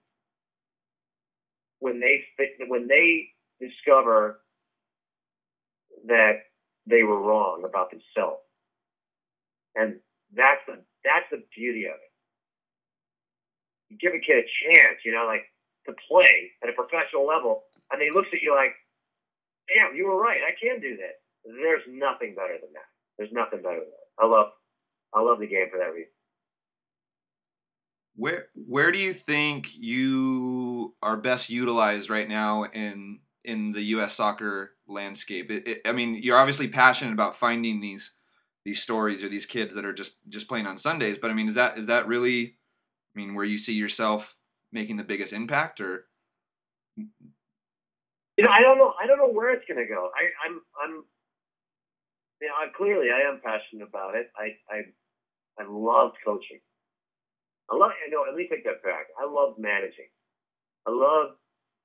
Speaker 2: they discover that they were wrong about themselves, and that's the beauty of it. You give a kid a chance, to play at a professional level, and he looks at you like, "Damn, you were right. I can do this." There's nothing better than that. There's nothing better than that. I love the game for that reason.
Speaker 1: Where do you think you are best utilized right now in the U.S. soccer landscape? I mean, you're obviously passionate about finding these stories or these kids that are just playing on Sundays. But I mean, is that really, I mean, where you see yourself making the biggest impact? Or
Speaker 2: I don't know. I don't know where it's going to go. Clearly I am passionate about it. I love coaching. Let me take that back. I love managing. I love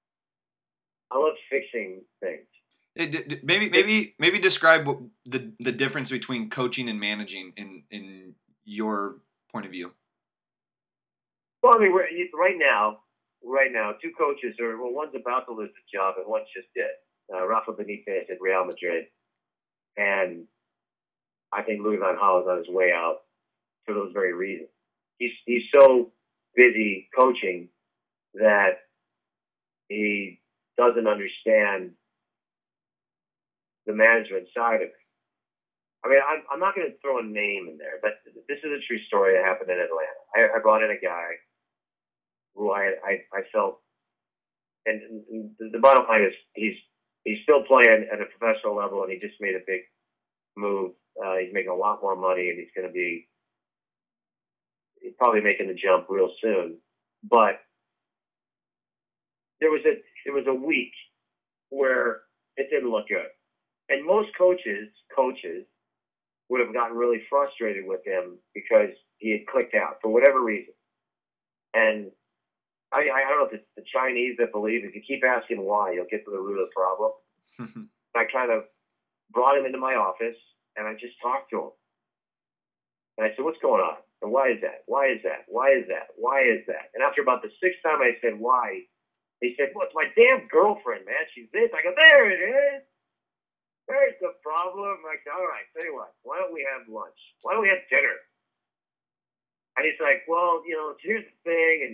Speaker 2: fixing things.
Speaker 1: Maybe describe the difference between coaching and managing in your point of view.
Speaker 2: Well, I mean, right now, two coaches one's about to lose the job and one just did. Rafa Benitez at Real Madrid, and I think Louis van Gaal is on his way out for those very reasons. He's so busy coaching that he doesn't understand the management side of it. I mean, I'm not going to throw a name in there, but this is a true story that happened in Atlanta. I brought in a guy who I felt, and the bottom line is he's still playing at a professional level, and he just made a big move. He's making a lot more money, and he's probably making the jump real soon. But there was a week where it didn't look good, and most coaches would have gotten really frustrated with him because he had clicked out for whatever reason. And I don't know if it's the Chinese that believe if you keep asking why, you'll get to the root of the problem. I kind of brought him into my office, and I just talked to him. And I said, "What's going on? And why is that? Why is that? Why is that? Why is that?" And after about the sixth time I said, "Why?" he said, "Well, it's my damn girlfriend, man. She's this." I go, "There it is. There's the problem." I'm like, "All right, tell you what. Why don't we have lunch? Why don't we have dinner?" And he's like, "Well, here's the thing, and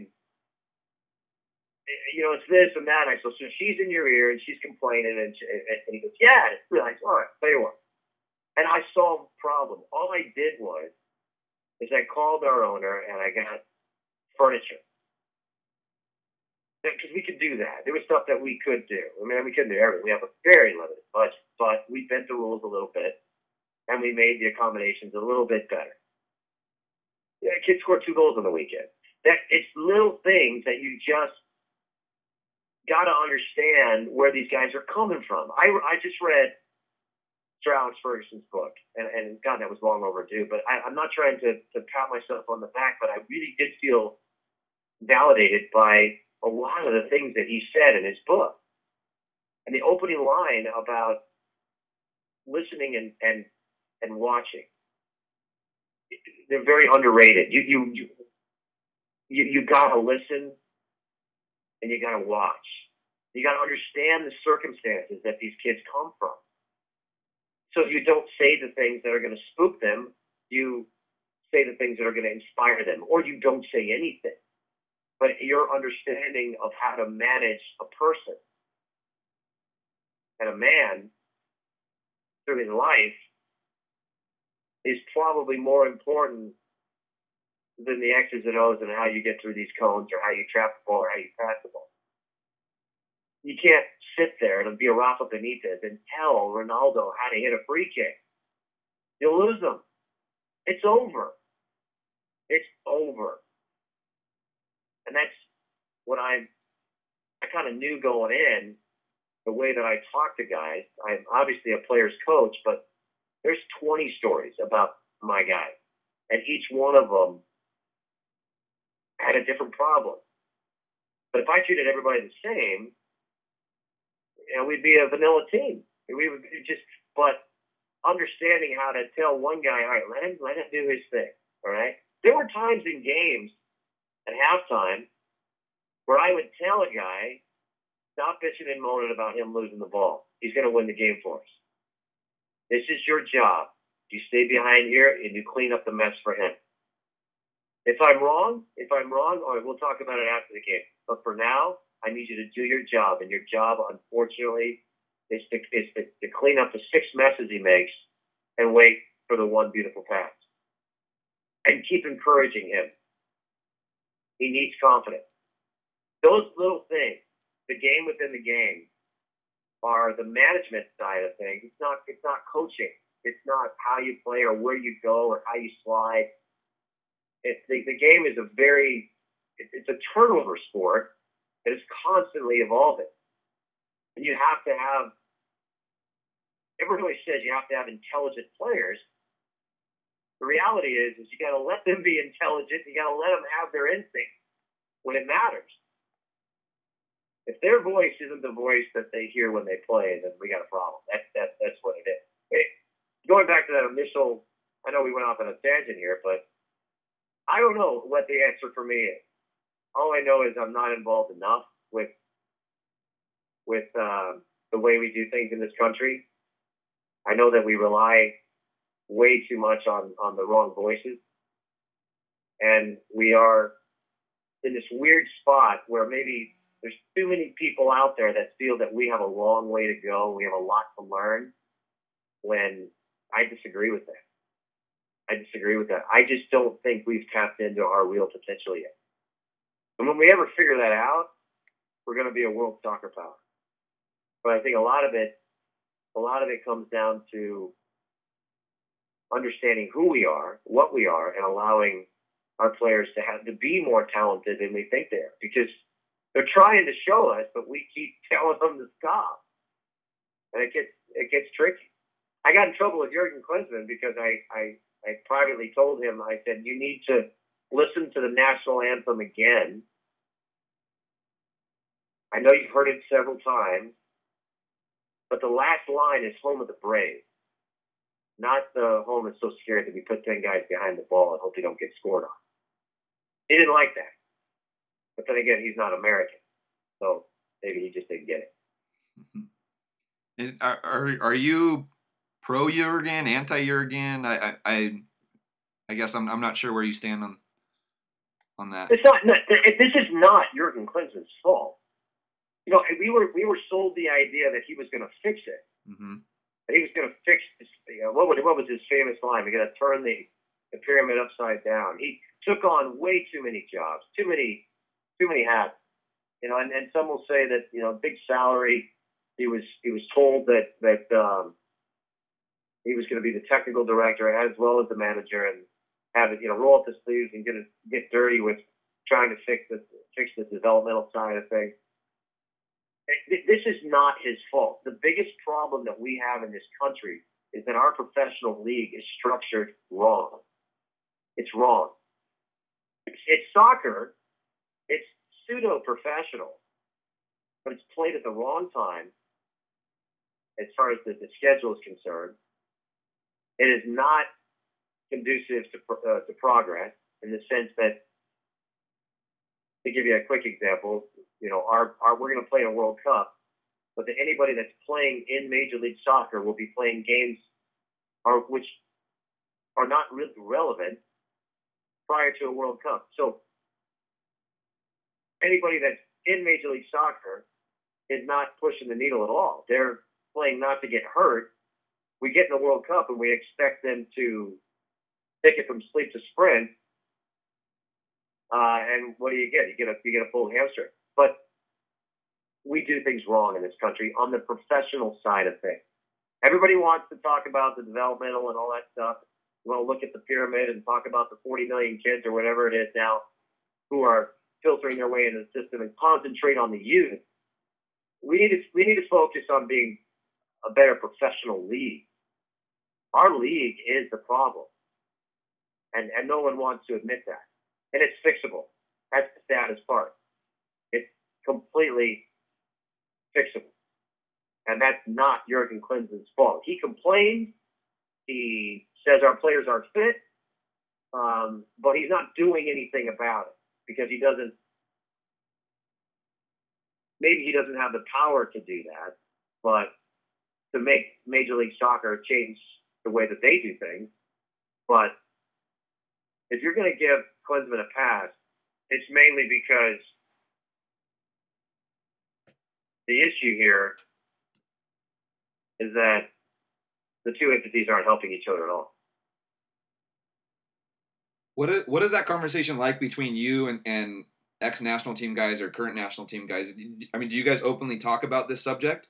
Speaker 2: it's this and that." And I said, "So she's in your ear and she's complaining," and he goes, "Yeah." And it's really nice. All right, tell you what. And I solved the problem. All I did is I called our owner and I got furniture. Because we could do that. There was stuff that we could do. I mean, we couldn't do everything. We have a very limited budget, but we bent the rules a little bit, and we made the accommodations a little bit better. Yeah, kids scored 2 goals on the weekend. It's little things that you just got to understand where these guys are coming from. I just read Sir Alex Ferguson's book, and God, that was long overdue. But I'm not trying to pat myself on the back, but I really did feel validated by a lot of the things that he said in his book. And the opening line about listening and watching, they're very underrated. You gotta listen and you gotta watch. You gotta understand the circumstances that these kids come from. So you don't say the things that are going to spook them. You say the things that are going to inspire them, or you don't say anything. But your understanding of how to manage a person and a man through his life is probably more important than the X's and O's and how you get through these cones or how you trap the ball or how you pass the ball. You can't sit there and be a Rafa Benitez and tell Ronaldo how to hit a free kick. You'll lose them. It's over. It's over. And that's what I kind of knew going in, the way that I talk to guys. I'm obviously a player's coach, but there's 20 stories about my guy. And each one of them had a different problem. But if I treated everybody the same, we'd be a vanilla team. We would just, but understanding how to tell one guy, all right, let him do his thing. All right. There were times in games at halftime where I would tell a guy, stop bitching and moaning about him losing the ball. He's going to win the game for us. This is your job. You stay behind here and you clean up the mess for him. If I'm wrong, all right, we'll talk about it after the game. But for now, I need you to do your job. And your job, unfortunately, is to clean up the 6 messes he makes and wait for the one beautiful pass. And keep encouraging him. He needs confidence. Those little things, the game within the game, are the management side of things. It's not coaching. It's not how you play or where you go or how you slide. The game is it's a turnover sport that is constantly evolving. And you have to have, everybody says you have to have intelligent players. The reality is you got to let them be intelligent. You got to let them have their instincts when it matters. If their voice isn't the voice that they hear when they play, then we got a problem. That's what it is. Going back to that initial, I know we went off on a tangent here, but I don't know what the answer for me is. All I know is I'm not involved enough with the way we do things in this country. I know that we rely way too much on the wrong voices. And we are in this weird spot where maybe there's too many people out there that feel that we have a long way to go. We have a lot to learn, when I disagree with that. I just don't think we've tapped into our real potential yet. And when we ever figure that out, we're going to be a world soccer power. But I think a lot of it comes down to understanding who we are, what we are, and allowing our players to be more talented than we think they are. Because they're trying to show us, but we keep telling them to stop. And it gets tricky. I got in trouble with Jurgen Klinsmann because I privately told him, I said, you need to listen to the national anthem again. I know you've heard it several times, but the last line is home of the brave, not the home is so scared that we put 10 guys behind the ball and hope they don't get scored on. He didn't like that. But then again, he's not American, so maybe he just didn't get it.
Speaker 1: And are you pro Jurgen, anti Jurgen? I guess I'm not sure where you stand on that.
Speaker 2: It's not. This is not Jurgen Klinsmann's fault. We were sold the idea that he was going to fix it.
Speaker 1: Mm-hmm.
Speaker 2: That he was going to fix this. What was his famous line? We're going to turn the pyramid upside down. He took on way too many jobs, too many hats. And some will say that big salary. He was told that he was going to be the technical director as well as the manager, and have it roll up the sleeves and get dirty with trying to fix the developmental side of things. This is not his fault. The biggest problem that we have in this country is that our professional league is structured wrong. It's wrong. It's soccer. It's pseudo-professional, but it's played at the wrong time as far as the schedule is concerned. It is not conducive to progress in the sense that, to give you a quick example, we're going to play in a World Cup, but anybody that's playing in Major League Soccer will be playing games which are not really relevant prior to a World Cup. So anybody that's in Major League Soccer is not pushing the needle at all. They're playing not to get hurt. We get in the World Cup and we expect them to take it from sleep to sprint And what do? You get a full hamstring. But we do things wrong in this country on the professional side of things. Everybody wants to talk about the developmental and all that stuff. You want to look at the pyramid and talk about the 40 million kids or whatever it is now who are filtering their way into the system and concentrate on the youth. We need to focus on being a better professional league. Our league is the problem, and no one wants to admit that. And it's fixable. That's the saddest part. It's completely fixable. And that's not Jurgen Klinsmann's fault. He complains. He says our players aren't fit, but he's not doing anything about it because he doesn't. Maybe he doesn't have the power to do that, but to make Major League Soccer change the way that they do things. But if you're going to give Klinsmann a pass, it's mainly because the issue here is that the two entities aren't helping each other at all.
Speaker 1: What is that conversation like between you and ex-national team guys or current national team guys? I mean, do you guys openly talk about this subject?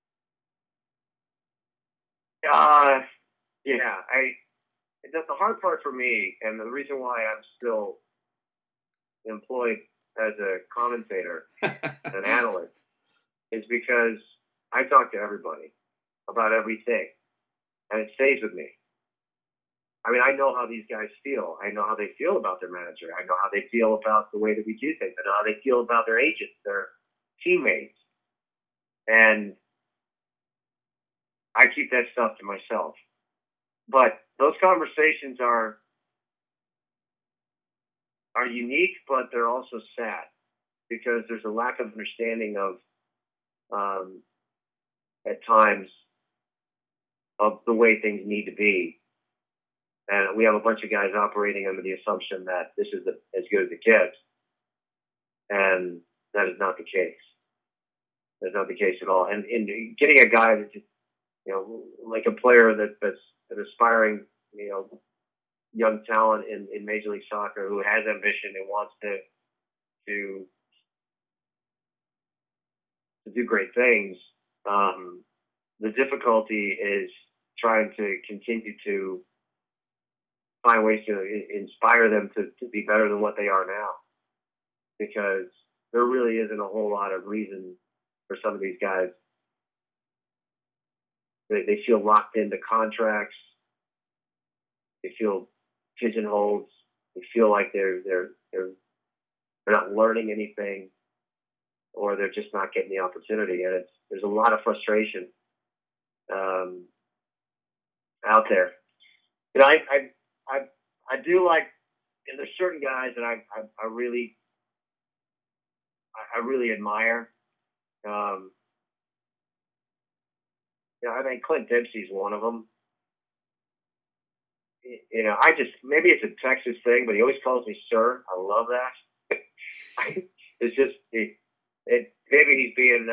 Speaker 2: Yeah. That's the hard part for me, and the reason why I'm still employed as a commentator, an analyst, is because I talk to everybody about everything, and it stays with me. I mean, I know how these guys feel. I know how they feel about their manager. I know how they feel about the way that we do things. I know how they feel about their agents, their teammates. And I keep that stuff to myself. But those conversations are unique, but they're also sad because there's a lack of understanding of, at times, of the way things need to be. And we have a bunch of guys operating under the assumption that this is as good as it gets. And that is not the case. That's not the case at all. And getting a guy that, like a player that's an aspiring, young talent in Major League Soccer who has ambition and wants to do great things, the difficulty is trying to continue to find ways to inspire them to be better than what they are now, because there really isn't a whole lot of reason for some of these guys. They feel locked into contracts. They feel pigeonholed. They feel like they're not learning anything, or they're just not getting the opportunity. And there's a lot of frustration out there. I do like, and there's certain guys that I really admire. I think Clint Dempsey's one of them. Maybe it's a Texas thing, but he always calls me sir. I love that. It's just, maybe he's being,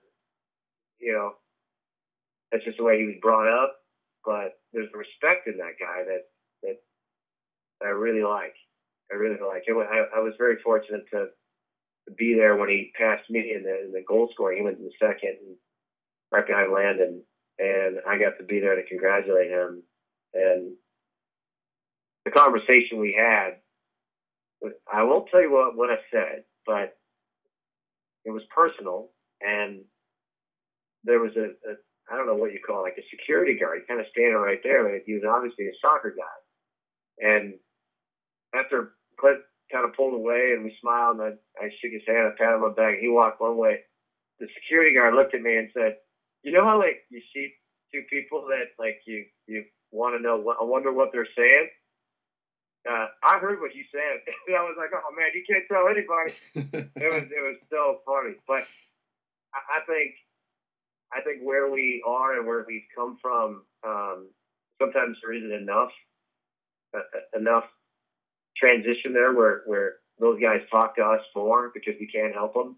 Speaker 2: that's just the way he was brought up. But there's respect in that guy that I really like. I really like. I was very fortunate to be there when he passed me in the goal scoring. He went in the second, and right behind Landon, and I got to be there to congratulate him. And the conversation we had, I won't tell you what I said, but it was personal, and there was I don't know what you call it, like a security guard kind of standing right there. He was obviously a soccer guy. And after Clint kind of pulled away and we smiled and I shook his hand, I patted him on the back, and he walked one way. The security guard looked at me and said, "You know how like you see two people that like you want to know I wonder what they're saying?" I heard what you said. And I was like, "Oh man, you can't tell anybody." It was so funny. But I think where we are and where we've come from, sometimes there isn't enough transition there where those guys talk to us more because we can't help them.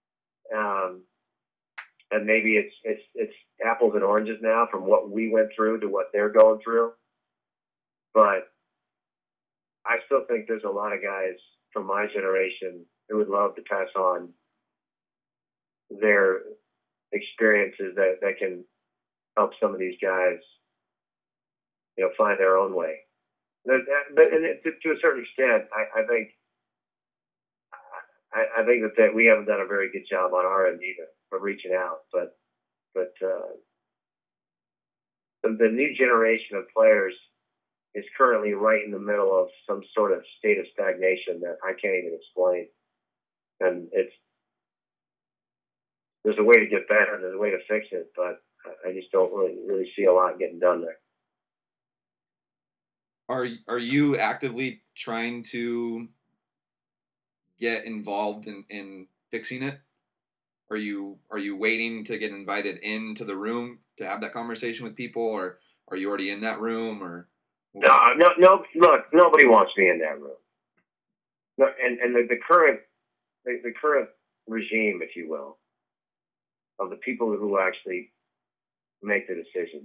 Speaker 2: And maybe it's apples and oranges now from what we went through to what they're going through. But I still think there's a lot of guys from my generation who would love to pass on their experiences that can help some of these guys, find their own way. But to a certain extent, I think that we haven't done a very good job on our end either of reaching out. But the new generation of players is currently right in the middle of some sort of state of stagnation that I can't even explain. And there's a way to get better, there's a way to fix it, but I just don't really see a lot getting done there.
Speaker 1: Are you actively trying to get involved in fixing it? Are you waiting to get invited into the room to have that conversation with people, or are you already in that room? Or
Speaker 2: no. Look, nobody wants me in that room. No, and the current regime, if you will, of the people who actually make the decisions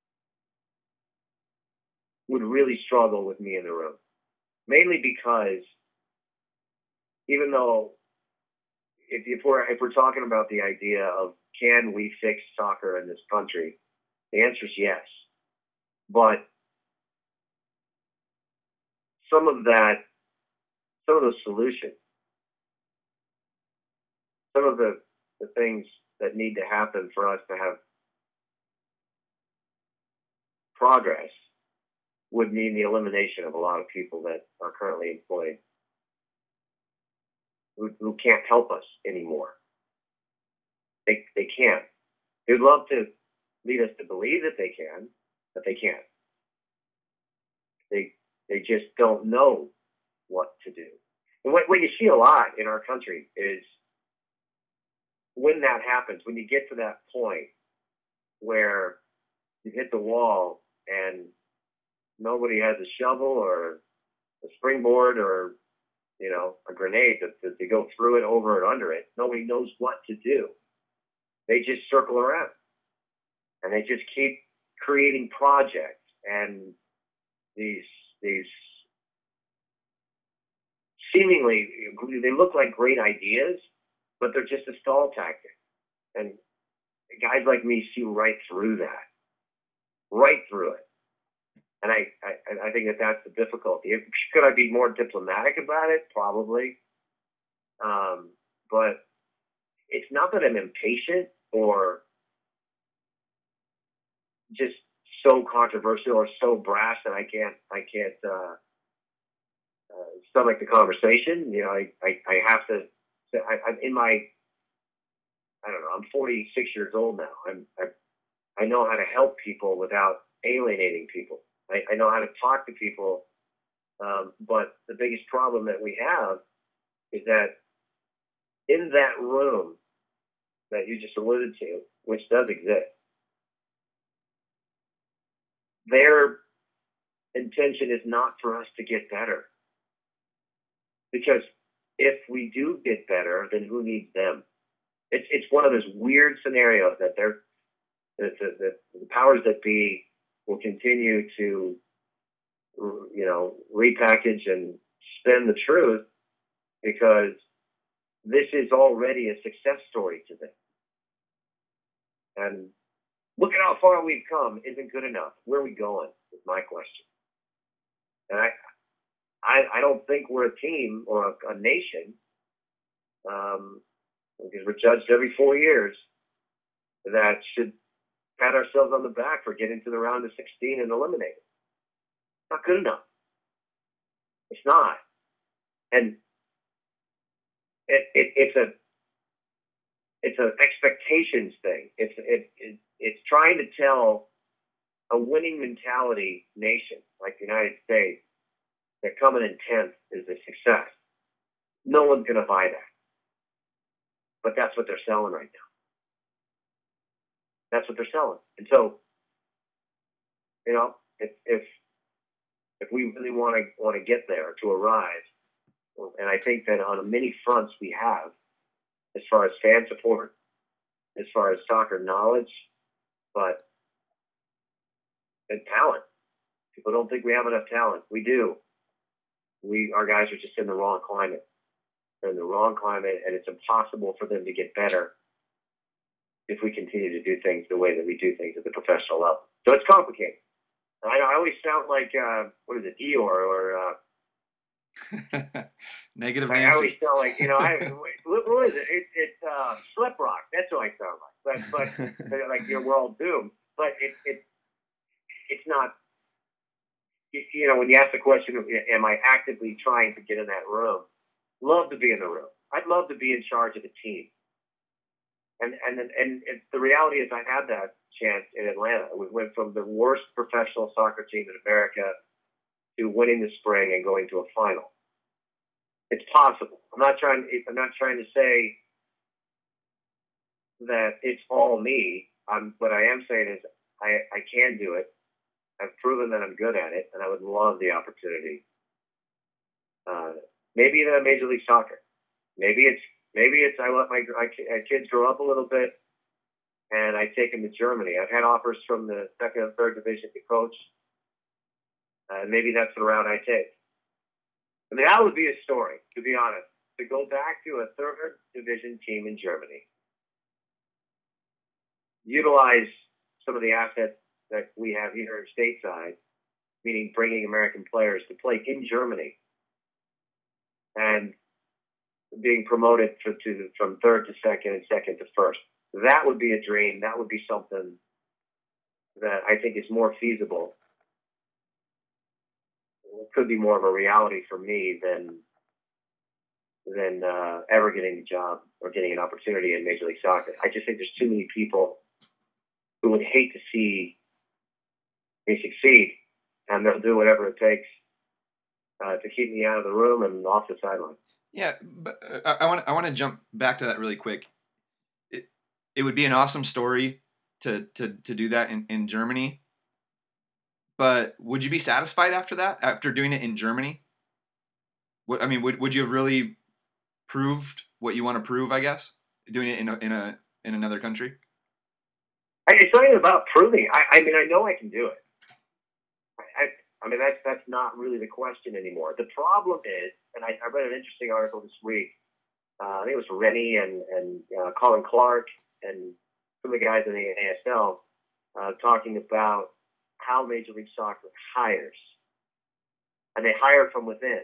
Speaker 2: would really struggle with me in the room, mainly because even though if we're talking about the idea of can we fix soccer in this country, the answer is yes. But some of those solutions, some of the things that need to happen for us to have progress would mean the elimination of a lot of people that are currently employed who can't help us anymore. They can't. They'd love to lead us to believe that they can, but they can't. They just don't know what to do. And what you see a lot in our country is when that happens, when you get to that point where you hit the wall and nobody has a shovel or a springboard or a grenade to go through it, over and under it. Nobody knows what to do. They just circle around and they just keep creating projects and these seemingly, they look like great ideas, but they're just a stall tactic. And guys like me see right through that, right through it. And I think that's the difficulty. Could I be more diplomatic about it? Probably. But it's not that I'm impatient or just so controversial or so brash that I can't stomach the conversation. I have to. I'm in my. I don't know. I'm 46 years old now. I know how to help people without alienating people. I know how to talk to people, but the biggest problem that we have is that in that room that you just alluded to, which does exist, their intention is not for us to get better. Because if we do get better, then who needs them? It's one of those weird scenarios that the powers that be will continue to, repackage and spin the truth because this is already a success story to them. And look at how far we've come isn't good enough. Where are we going is my question. And I don't think we're a team or a nation, because we're judged every 4 years, that should pat ourselves on the back for getting to the round of 16 and eliminated. Not good enough. It's not. And it's an expectations thing. It's trying to tell a winning mentality nation like the United States that coming in 10th is a success. No one's going to buy that. But that's what they're selling right now. That's what they're selling. And so, if we really want to get there, to arrive, and I think that on many fronts we have, as far as fan support, as far as soccer knowledge, and talent. People don't think we have enough talent. We do. our guys are just in the wrong climate. They're in the wrong climate, and it's impossible for them to get better if we continue to do things the way that we do things at the professional level. So it's complicated. I always sound like what is it, Eeyore or
Speaker 1: Negative
Speaker 2: I
Speaker 1: Nancy.
Speaker 2: always sound like what is it? It's Slip Rock. That's what I sound like. But like we're all doomed. But it's not. When you ask the question, am I actively trying to get in that room? Love to be in the room. I'd love to be in charge of the team. And the reality is, I had that chance in Atlanta. We went from the worst professional soccer team in America to winning the spring and going to a final. It's possible. I'm not trying to say that it's all me. What I am saying is I can do it. I've proven that I'm good at it, and I would love the opportunity. Maybe even Major League Soccer. Maybe it's I let my kids grow up a little bit, and I take them to Germany. I've had offers from the second and third division to coach. Maybe that's the route I take. I mean, that would be a story, to be honest, to go back to a third division team in Germany, utilize some of the assets that we have here stateside, meaning bringing American players to play in Germany and being promoted from third to second and second to first. That would be a dream. That would be something that I think is more feasible. It could be more of a reality for me than ever getting a job or getting an opportunity in Major League Soccer. I just think there's too many people who would hate to see me succeed, and they'll do whatever it takes to keep me out of the room and off the sideline.
Speaker 1: Yeah, but I want to jump back to that really quick. It would be an awesome story to do that in Germany. But would you be satisfied after that? After doing it in Germany? Would you have really proved what you want to prove? I guess doing it in another country.
Speaker 2: It's not even about proving. I know I can do it. That's not really the question anymore. The problem is, and I read an interesting article this week. I think it was Rennie and Colin Clark and some of the guys in the ASL talking about how Major League Soccer hires, and they hire from within,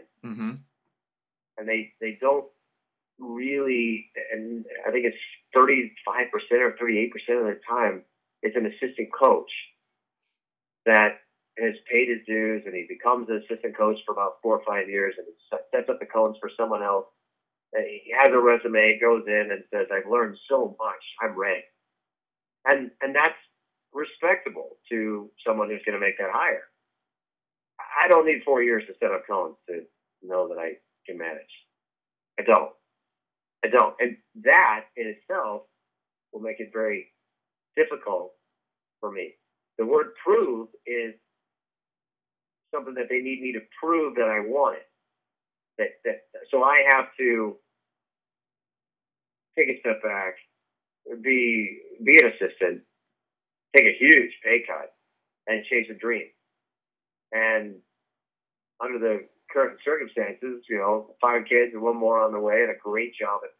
Speaker 2: and they don't really. And I think it's 35% or 38% of the time it's an assistant coach that has paid his dues, and he becomes an assistant coach for about 4 or 5 years, and he sets up the cones for someone else. And he has a resume, goes in and says, "I've learned so much. I'm ready." And that's respectable to someone who's going to make that hire. I don't need 4 years to set up cones to know that I can manage. I don't. And that in itself will make it very difficult for me. The word prove is something that they need me to prove that I want it. So I have to take a step back, be an assistant, take a huge pay cut, and chase a dream. And under the current circumstances, 5 kids and 1 more on the way, and a great job at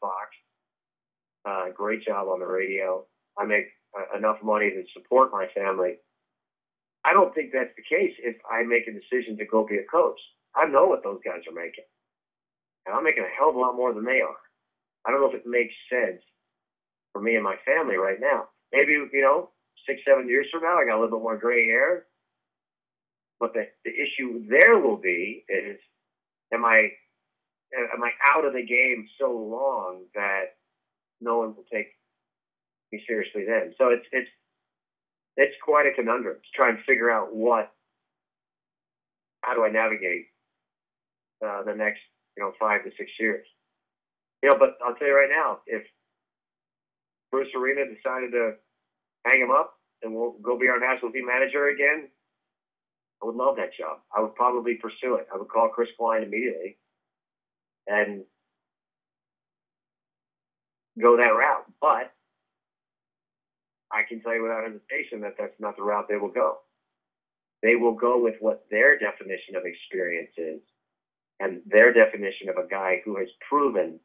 Speaker 2: Fox, great job on the radio. I make enough money to support my family. I don't think that's the case if I make a decision to go be a coach. I know what those guys are making, and I'm making a hell of a lot more than they are. I don't know if it makes sense for me and my family right now. Maybe 6, 7 years from now, I got a little bit more gray hair. But the issue there will be is, am I out of the game so long that no one will take me seriously then? So it's quite a conundrum to try and figure out how do I navigate the next 5 to 6 years. But I'll tell you right now, if Bruce Arena decided to hang him up and we'll go be our national team manager again, I would love that job. I would probably pursue it. I would call Chris Klein immediately and go that route. But I can tell you without hesitation that that's not the route they will go. They will go with what their definition of experience is. and their definition of a guy who has proven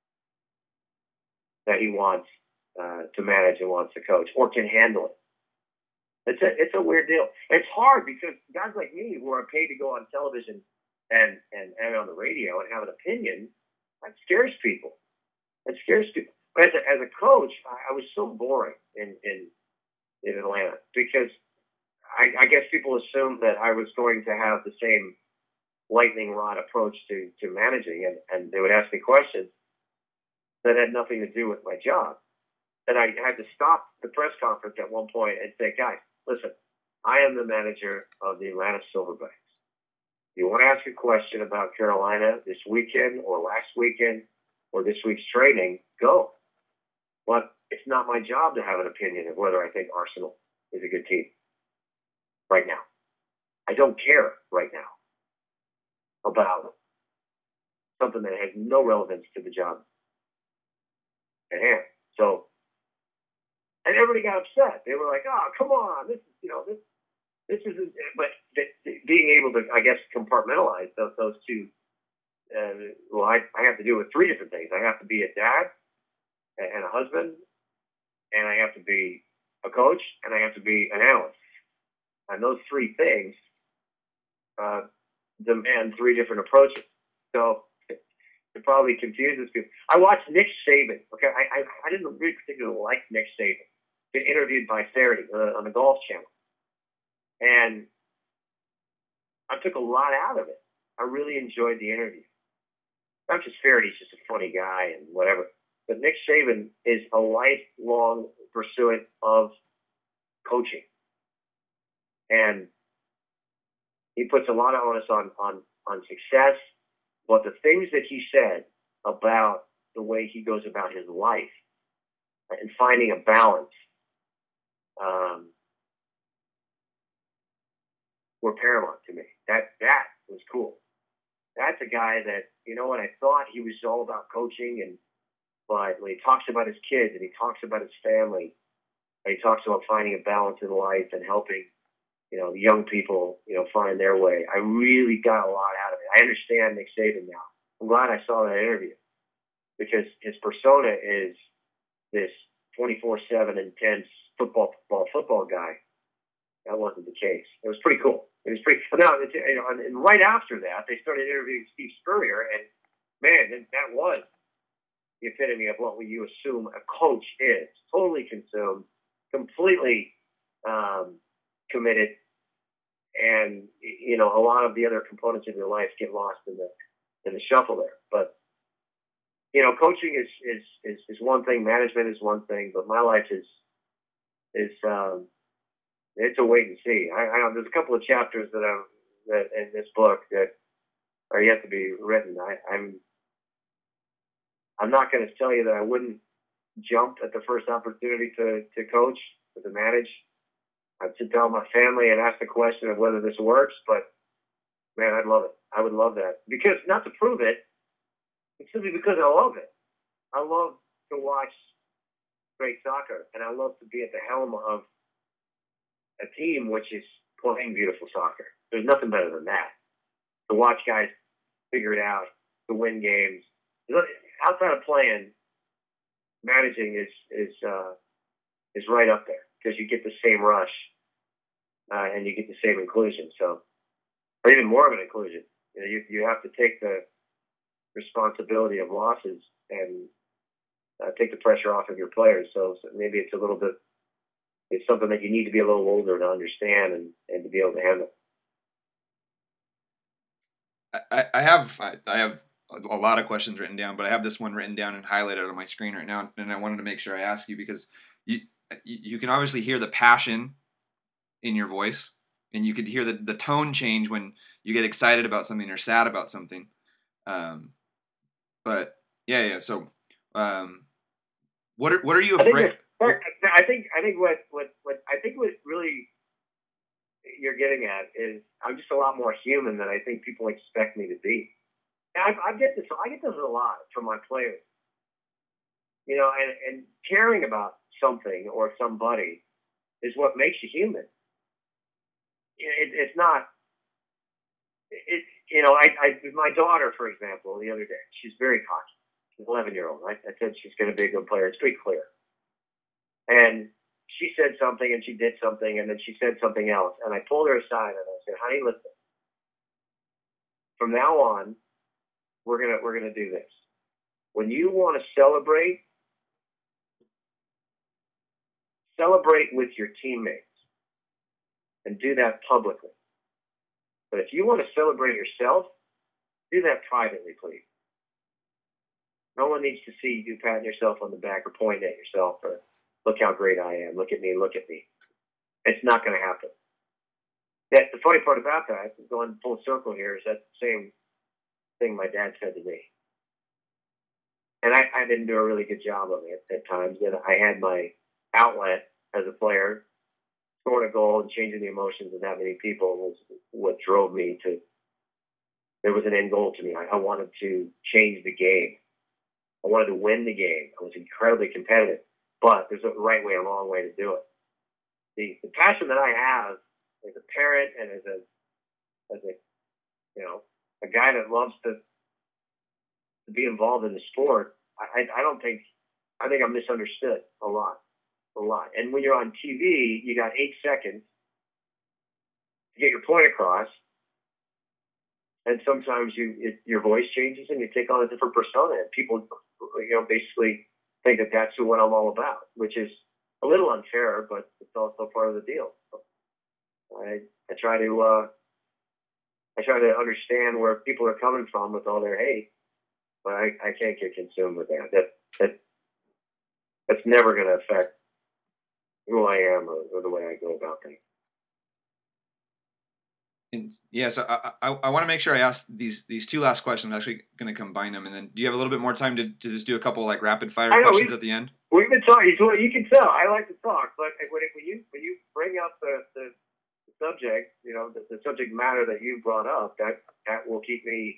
Speaker 2: that he wants to manage and wants to coach or can handle it. It's a weird deal. It's hard because guys like me who are paid to go on television and on the radio and have an opinion, that scares people. It scares people. But as a coach, I was so boring in Atlanta because I guess people assumed that I was going to have the same lightning rod approach to managing, and they would ask me questions that had nothing to do with my job. And I had to stop the press conference at one point and say, guys, listen, I am the manager of the Atlanta Silverbacks. If you want to ask a question about Carolina this weekend or last weekend or this week's training, go. But it's not my job to have an opinion of whether I think Arsenal is a good team right now. I don't care right now about something that has no relevance to the job at hand. So, and everybody got upset. They were like, "Oh, come on! This isn't." But being able to, I guess, compartmentalize those two. Well, I have to deal with three different things. I have to be a dad and a husband, and I have to be a coach, and I have to be an analyst. And those three things demand three different approaches. So it probably confuses people. I watched Nick Saban. Okay, I didn't really particularly like Nick Saban. Been interviewed by Faraday on the Golf Channel, and I took a lot out of it. I really enjoyed the interview. Not just Faraday's just a funny guy and whatever, but Nick Saban is a lifelong pursuant of coaching, and he puts a lot of onus on success. But the things that he said about the way he goes about his life and finding a balance were paramount to me. That was cool. That's a guy that, you know what, I thought he was all about coaching, but when he talks about his kids and he talks about his family and he talks about finding a balance in life and helping, young people, find their way, I really got a lot out of it. I understand Nick Saban now. I'm glad I saw that interview because his persona is this 24/7 intense football guy. That wasn't the case. It was pretty cool. It was pretty. Now, and right after that, they started interviewing Steve Spurrier, and man, that was the epitome of what you assume a coach is: totally consumed, completely committed, and a lot of the other components of your life get lost in the shuffle there. But coaching is one thing, management is one thing, but my life is it's a wait and see. I know there's a couple of chapters that in this book that are yet to be written. I'm not going to tell you that I wouldn't jump at the first opportunity to coach or to manage. I'd sit down with my family and ask the question of whether this works, but man, I'd love it. I would love that because not to prove it, it's simply because I love it. I love to watch great soccer, and I love to be at the helm of a team which is playing beautiful soccer. There's nothing better than that. To watch guys figure it out, to win games. Outside of playing, managing is right up there because you get the same rush and you get the same inclusion. So, or even more of an inclusion. You have to take the responsibility of losses and take the pressure off of your players. So maybe it's it's something that you need to be a little older to understand and to be able to handle.
Speaker 1: I have a lot of questions written down, but I have this one written down and highlighted on my screen right now, and I wanted to make sure I ask you because you can obviously hear the passion in your voice, and you could hear the tone change when you get excited about something or sad about something. But yeah. So, what are you afraid?
Speaker 2: I think what really you're getting at is I'm just a lot more human than I think people expect me to be. And I get this a lot from my players. And caring about something or somebody is what makes you human. It's not. my daughter, for example, the other day, she's very cocky. She's an 11-year-old. I said she's going to be a good player. It's pretty clear. And she said something and she did something and then she said something else. And I pulled her aside and I said, honey, listen, from now on, we're gonna do this. When you want to celebrate with your teammates and do that publicly. But if you want to celebrate yourself, do that privately, please. No one needs to see you patting yourself on the back or pointing at yourself or look how great I am. Look at me. Look at me. It's not going to happen. The funny part about that, going full circle here, is that same thing my dad said to me. And I didn't do a really good job of it at times. And I had my outlet as a player, scoring a goal and changing the emotions of that many people was what drove me to. There was an end goal to me. I wanted to change the game. I wanted to win the game. I was incredibly competitive, but there's a right way, a wrong way to do it. The passion that I have as a parent and as a guy that loves to be involved in the sport, I think I'm misunderstood a lot. And when you're on TV, you got 8 seconds to get your point across. And sometimes your voice changes and you take on a different persona, and people, basically think that that's what I'm all about, which is a little unfair, but it's also part of the deal. So I try to understand where people are coming from with all their hate, but I can't get consumed with that. That's never going to affect who I am or the way I go about things.
Speaker 1: And yeah, so I want to make sure I ask these 2 last questions. I'm actually going to combine them, and then do you have a little bit more time to just do a couple like rapid fire questions at the end?
Speaker 2: We've been talking. You can tell I like to talk, but when you bring up the subject, the subject matter that you brought up, that will keep me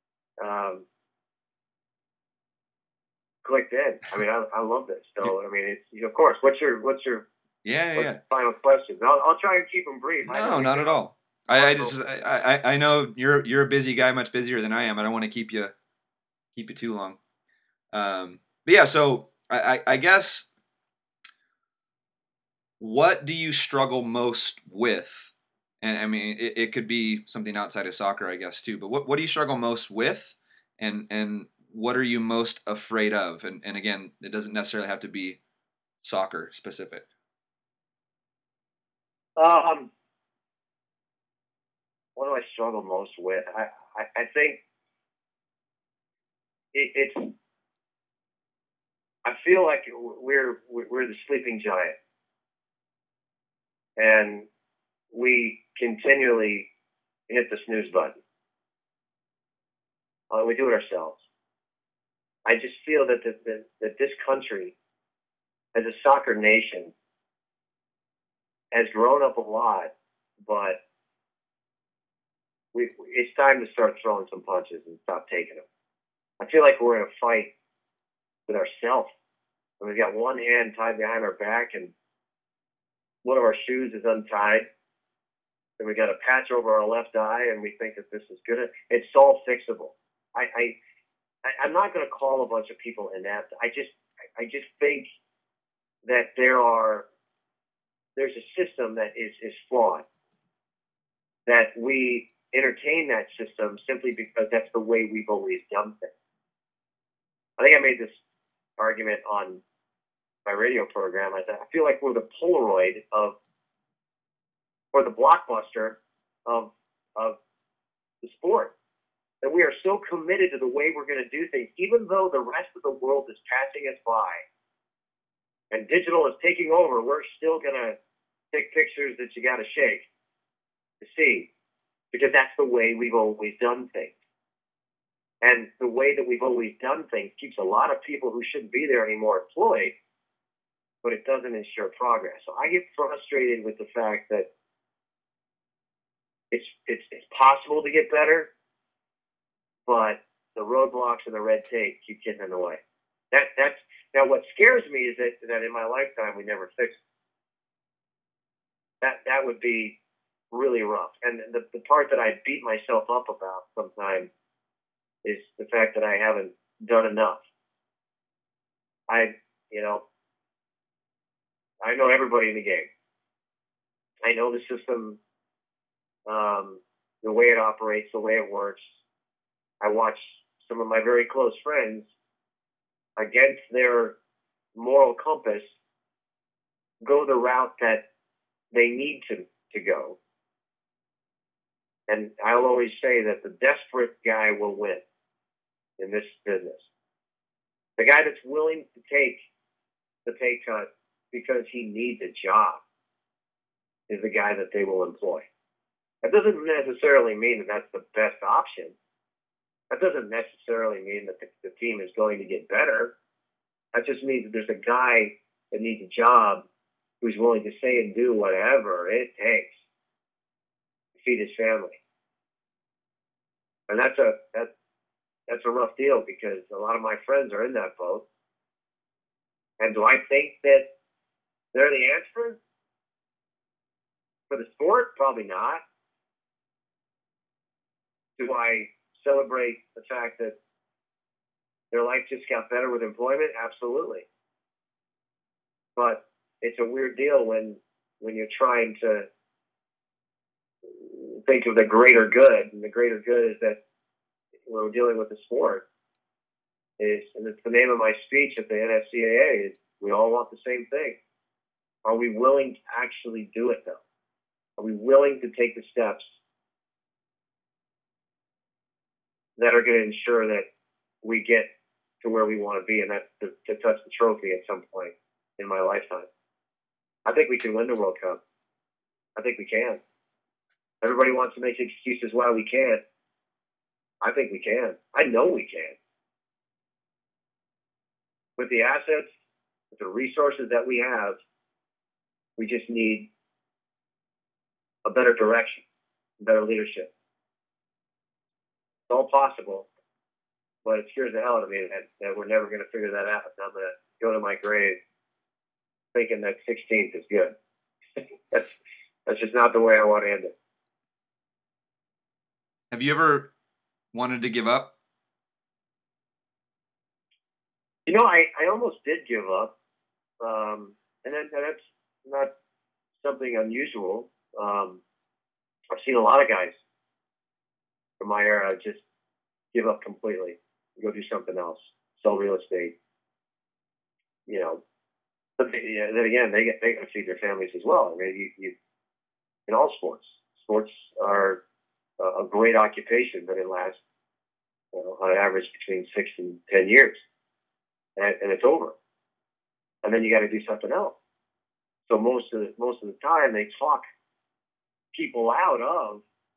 Speaker 2: clicked in. I mean, I love this. So I mean, it's of course. What's your final questions? I'll try and keep them brief.
Speaker 1: No, not at all. I know you're a busy guy, much busier than I am. I don't want to keep you too long. But yeah, so I guess, what do you struggle most with? And I mean, it could be something outside of soccer, I guess, too. But what do you struggle most with, and what are you most afraid of? And again, it doesn't necessarily have to be soccer specific.
Speaker 2: What do I struggle most with? I think it's. I feel like we're the sleeping giant, and we continually hit the snooze button. We do it ourselves. I just feel that that this country, as a soccer nation, has grown up a lot, but it's time to start throwing some punches and stop taking them. I feel like we're in a fight with ourselves. And we've got one hand tied behind our back and one of our shoes is untied. And we got a patch over our left eye and we think that this is good. It's all fixable. I'm not going to call a bunch of people inept. I just think that there's a system that is flawed. That we entertain that system simply because that's the way we've always done things. I think I made this argument on my radio program. I feel like we're the Polaroid or the Blockbuster of the sport. That we are so committed to the way we're going to do things, even though the rest of the world is passing us by and digital is taking over, we're still going to take pictures that you got to shake to see. Because that's the way we've always done things. And the way that we've always done things keeps a lot of people who shouldn't be there anymore employed, but it doesn't ensure progress. So I get frustrated with the fact that it's possible to get better, but the roadblocks and the red tape keep getting in the way. That's now what scares me is that in my lifetime we never fix it. That would be really rough. And the part that I beat myself up about sometimes is the fact that I haven't done enough. I, you know, I know everybody in the game. I know the system, the way it operates, the way it works. I watch some of my very close friends against their moral compass go the route that they need to go. And I'll always say that the desperate guy will win in this business. The guy that's willing to take the pay cut because he needs a job is the guy that they will employ. That doesn't necessarily mean that that's the best option. That doesn't necessarily mean that the team is going to get better. That just means that there's a guy that needs a job who's willing to say and do whatever it takes to feed his family. And that's a rough deal because a lot of my friends are in that boat. And do I think that they're the answer for the sport? Probably not. Do I celebrate the fact that their life just got better with employment? Absolutely. But it's a weird deal when you're trying to think of the greater good, and the greater good is that when we're dealing with the sport is, and it's the name of my speech at the NSCAA, is we all want the same thing. Are we willing to actually do it though? Are we willing to take the steps that are going to ensure that we get to where we want to be, and that's to touch the trophy at some point in my lifetime? I think we can win the World Cup. I think we can. Everybody wants to make excuses why we can't. I think we can. I know we can. With the assets, with the resources that we have, we just need a better direction, better leadership. It's all possible, but it scares the hell out of me that we're never going to figure that out. I'm going to go to my grave thinking that 16th is good. That's just not the way I want to end it.
Speaker 1: Have you ever wanted to give up?
Speaker 2: You know, I almost did give up, and that's not something unusual. I've seen a lot of guys from my era just give up completely, go do something else, sell real estate. You know, but then again, they got to feed their families as well. I mean, you in all sports are a great occupation, but it lasts, on average between 6 and 10 years, and it's over. And then you got to do something else. So most of the time, they talk people out of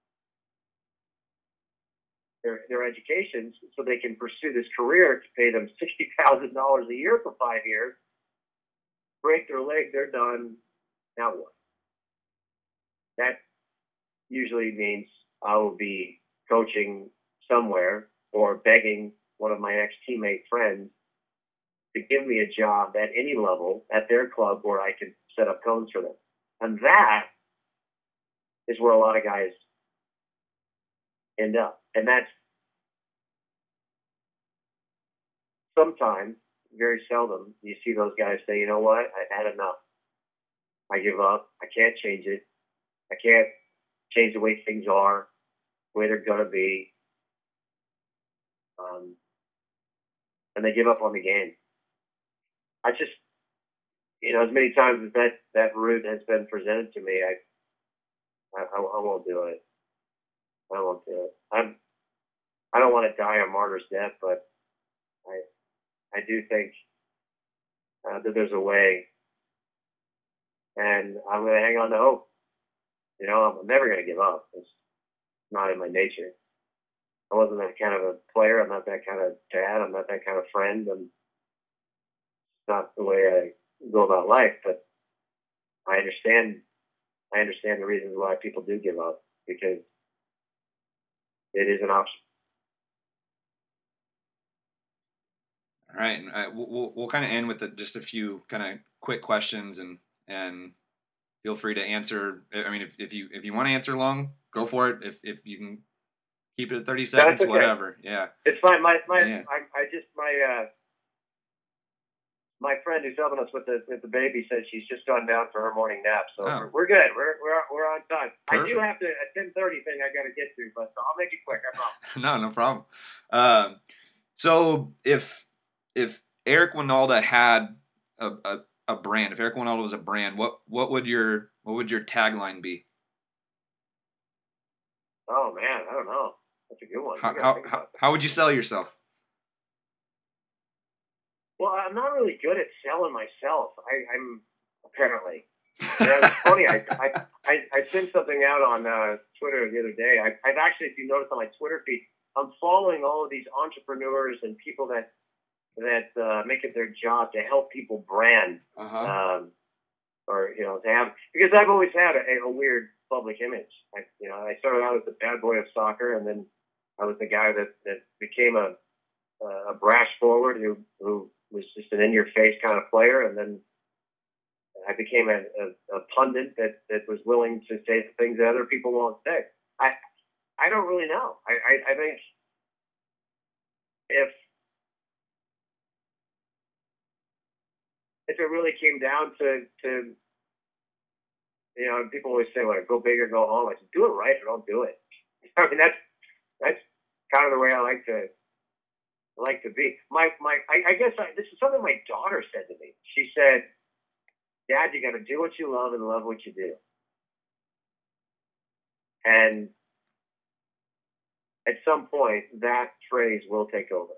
Speaker 2: their educations so they can pursue this career to pay them $60,000 a year for 5 years, break their leg, they're done. Now what? That usually means I will be coaching somewhere or begging one of my ex-teammate friends to give me a job at any level at their club where I can set up cones for them. And that is where a lot of guys end up. And that's sometimes, very seldom, you see those guys say, you know what, I've had enough. I give up. I can't change it. I can't change the way things are, the way they're going to be. And they give up on the game. I just, as many times as that route has been presented to me, I won't do it. I won't do it. I don't want to die a martyr's death, but I do think that there's a way, and I'm going to hang on to hope. I'm never going to give up. It's not in my nature. I wasn't that kind of a player. I'm not that kind of dad. I'm not that kind of friend. It's not the way I go about life, but I understand the reasons why people do give up, because it is an option.
Speaker 1: All right, we'll kind of end with just a few kind of quick questions and feel free to answer. I mean, if you want to answer long, go for it. If you can keep it at 30 seconds,
Speaker 2: okay.
Speaker 1: whatever. Yeah.
Speaker 2: It's fine.
Speaker 1: Yeah.
Speaker 2: My friend who's helping us with the baby said she's just gone down for her morning nap, so we're good. We're on time. Perfect. I do have a 10:30 thing I got to get to, but I'll make it quick. I promise.
Speaker 1: No problem. So if Eric Wynalda had a brand, if Eric Wynalda was a brand, what would your tagline be?
Speaker 2: Oh man, I don't know. That's a good one.
Speaker 1: How would you sell yourself?
Speaker 2: Well, I'm not really good at selling myself. I'm apparently. Yeah, it's funny. I sent something out on Twitter the other day. I've actually, if you notice on my Twitter feed, I'm following all of these entrepreneurs and people that make it their job to help people brand, or to have, because I've always had a weird public image. I started out as the bad boy of soccer, and then I was the guy that became a brash forward who was just an in-your-face kind of player, and then I became a pundit that was willing to say things that other people won't say. I don't really know. I think if it really came down to people always say, "Well, go big or go home." I said, "Do it right or don't do it." I mean, that's kind of the way I like to be. I guess this is something my daughter said to me. She said, "Dad, you got to do what you love and love what you do." And at some point, that phrase will take over.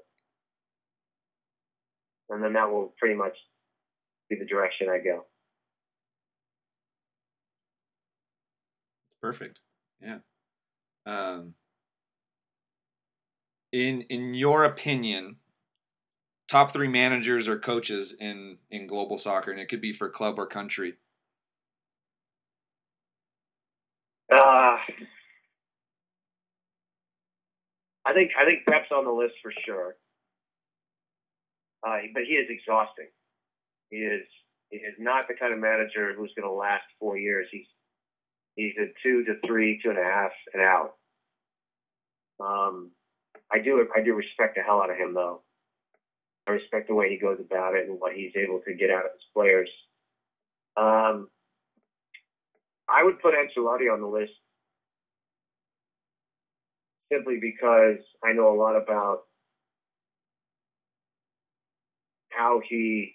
Speaker 2: And then that will pretty much be the direction I go.
Speaker 1: Perfect. Yeah. In your opinion, top 3 managers or coaches in global soccer, and it could be for club or country.
Speaker 2: I think Pep's on the list for sure. But he is exhausting. He is not the kind of manager who's going to last 4 years. He's a 2 to 3, 2.5, and out. I do respect the hell out of him, though. I respect the way he goes about it and what he's able to get out of his players. I would put Ancelotti on the list simply because I know a lot about how he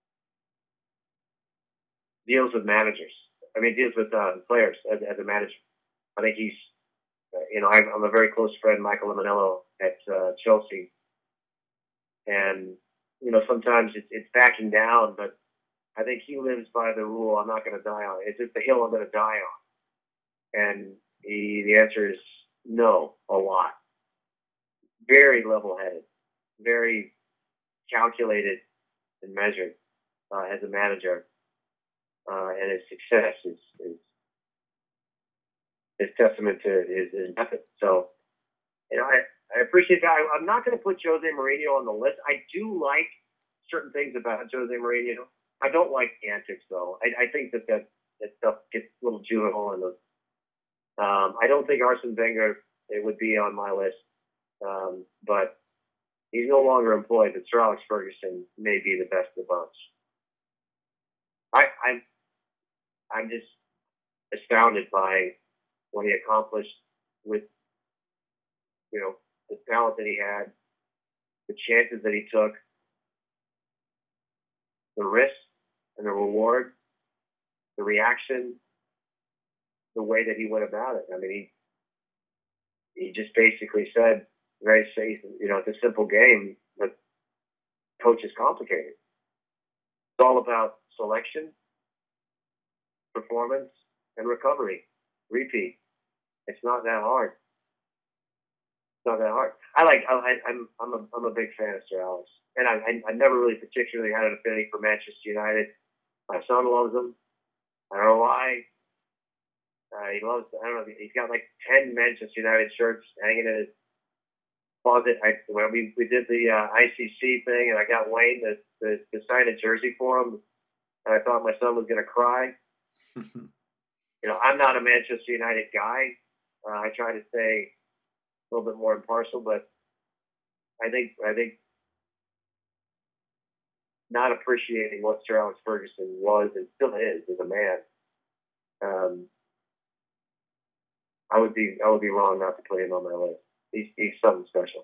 Speaker 2: deals with managers. I mean, deals with players as a manager. I think he's, I'm a very close friend, Michael Lamanello at Chelsea, and sometimes it's backing down, but I think he lives by the rule: I'm not going to die on it. It's just the hill I'm going to die on. And the answer is no, a lot. Very level-headed, very calculated and measured as a manager, and his success is testament to his method. So, I appreciate that. I'm not going to put Jose Mourinho on the list. I do like certain things about Jose Mourinho. I don't like antics, though. I think that stuff gets a little juvenile. And I don't think Arsene Wenger would be on my list. But he's no longer employed, but Sir Alex Ferguson may be the best of the bunch. I'm just astounded by what he accomplished with, the talent that he had, the chances that he took, the risk and the reward, the reaction, the way that he went about it. I mean, he just basically said, very safe, it's a simple game, but coach is complicated. It's all about selection, performance, and recovery. Repeat. It's not that hard. It's not that hard. I'm a big fan of Sir Alex, and I never really particularly had an affinity for Manchester United. My son loves them. I don't know why. He loves. I don't know. He's got like 10 Manchester United shirts hanging in his closet. When we did the ICC thing, and I got Wayne to sign a jersey for him, and I thought my son was going to cry. I'm not a Manchester United guy. I try to stay a little bit more impartial, but I think not appreciating what Sir Alex Ferguson was and still is as a man, um, I would be wrong not to put him on my list. He's something special.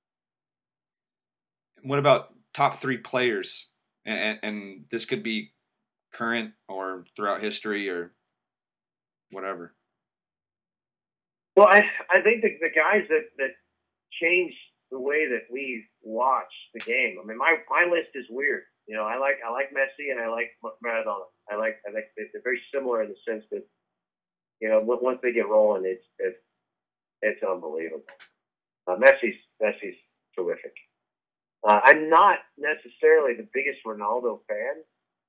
Speaker 1: What about top three players? And this could be current or throughout history or whatever.
Speaker 2: Well, I think the guys that changed the way that we watch the game. I mean, my list is weird. I like Messi and I like Maradona. I think they're very similar in the sense that once they get rolling, it's unbelievable. Messi's terrific. I'm not necessarily the biggest Ronaldo fan.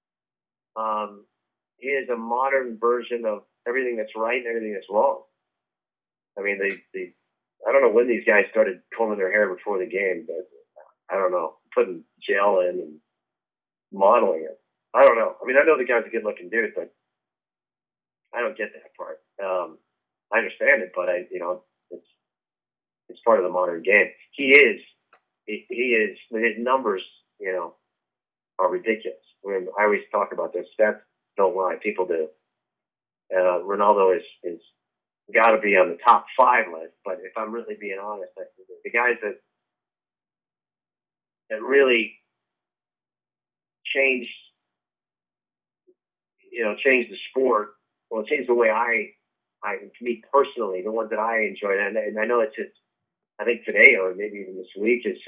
Speaker 2: He is a modern version of everything that's right and everything that's wrong. I mean, I don't know when these guys started combing their hair before the game, but I don't know, putting gel in and modeling it. I don't know. I mean, I know the guy's a good-looking dude, but I don't get that part. I understand it, but it's part of the modern game. He is. His numbers, are ridiculous. I always talk about this. Stats don't lie. People do. Ronaldo is got to be on the top 5 list. But if I'm really being honest, the guys that really changed, changed the sport. Well, it changed the way me personally, the ones that I enjoyed, and I know it's just, I think today or maybe even this week is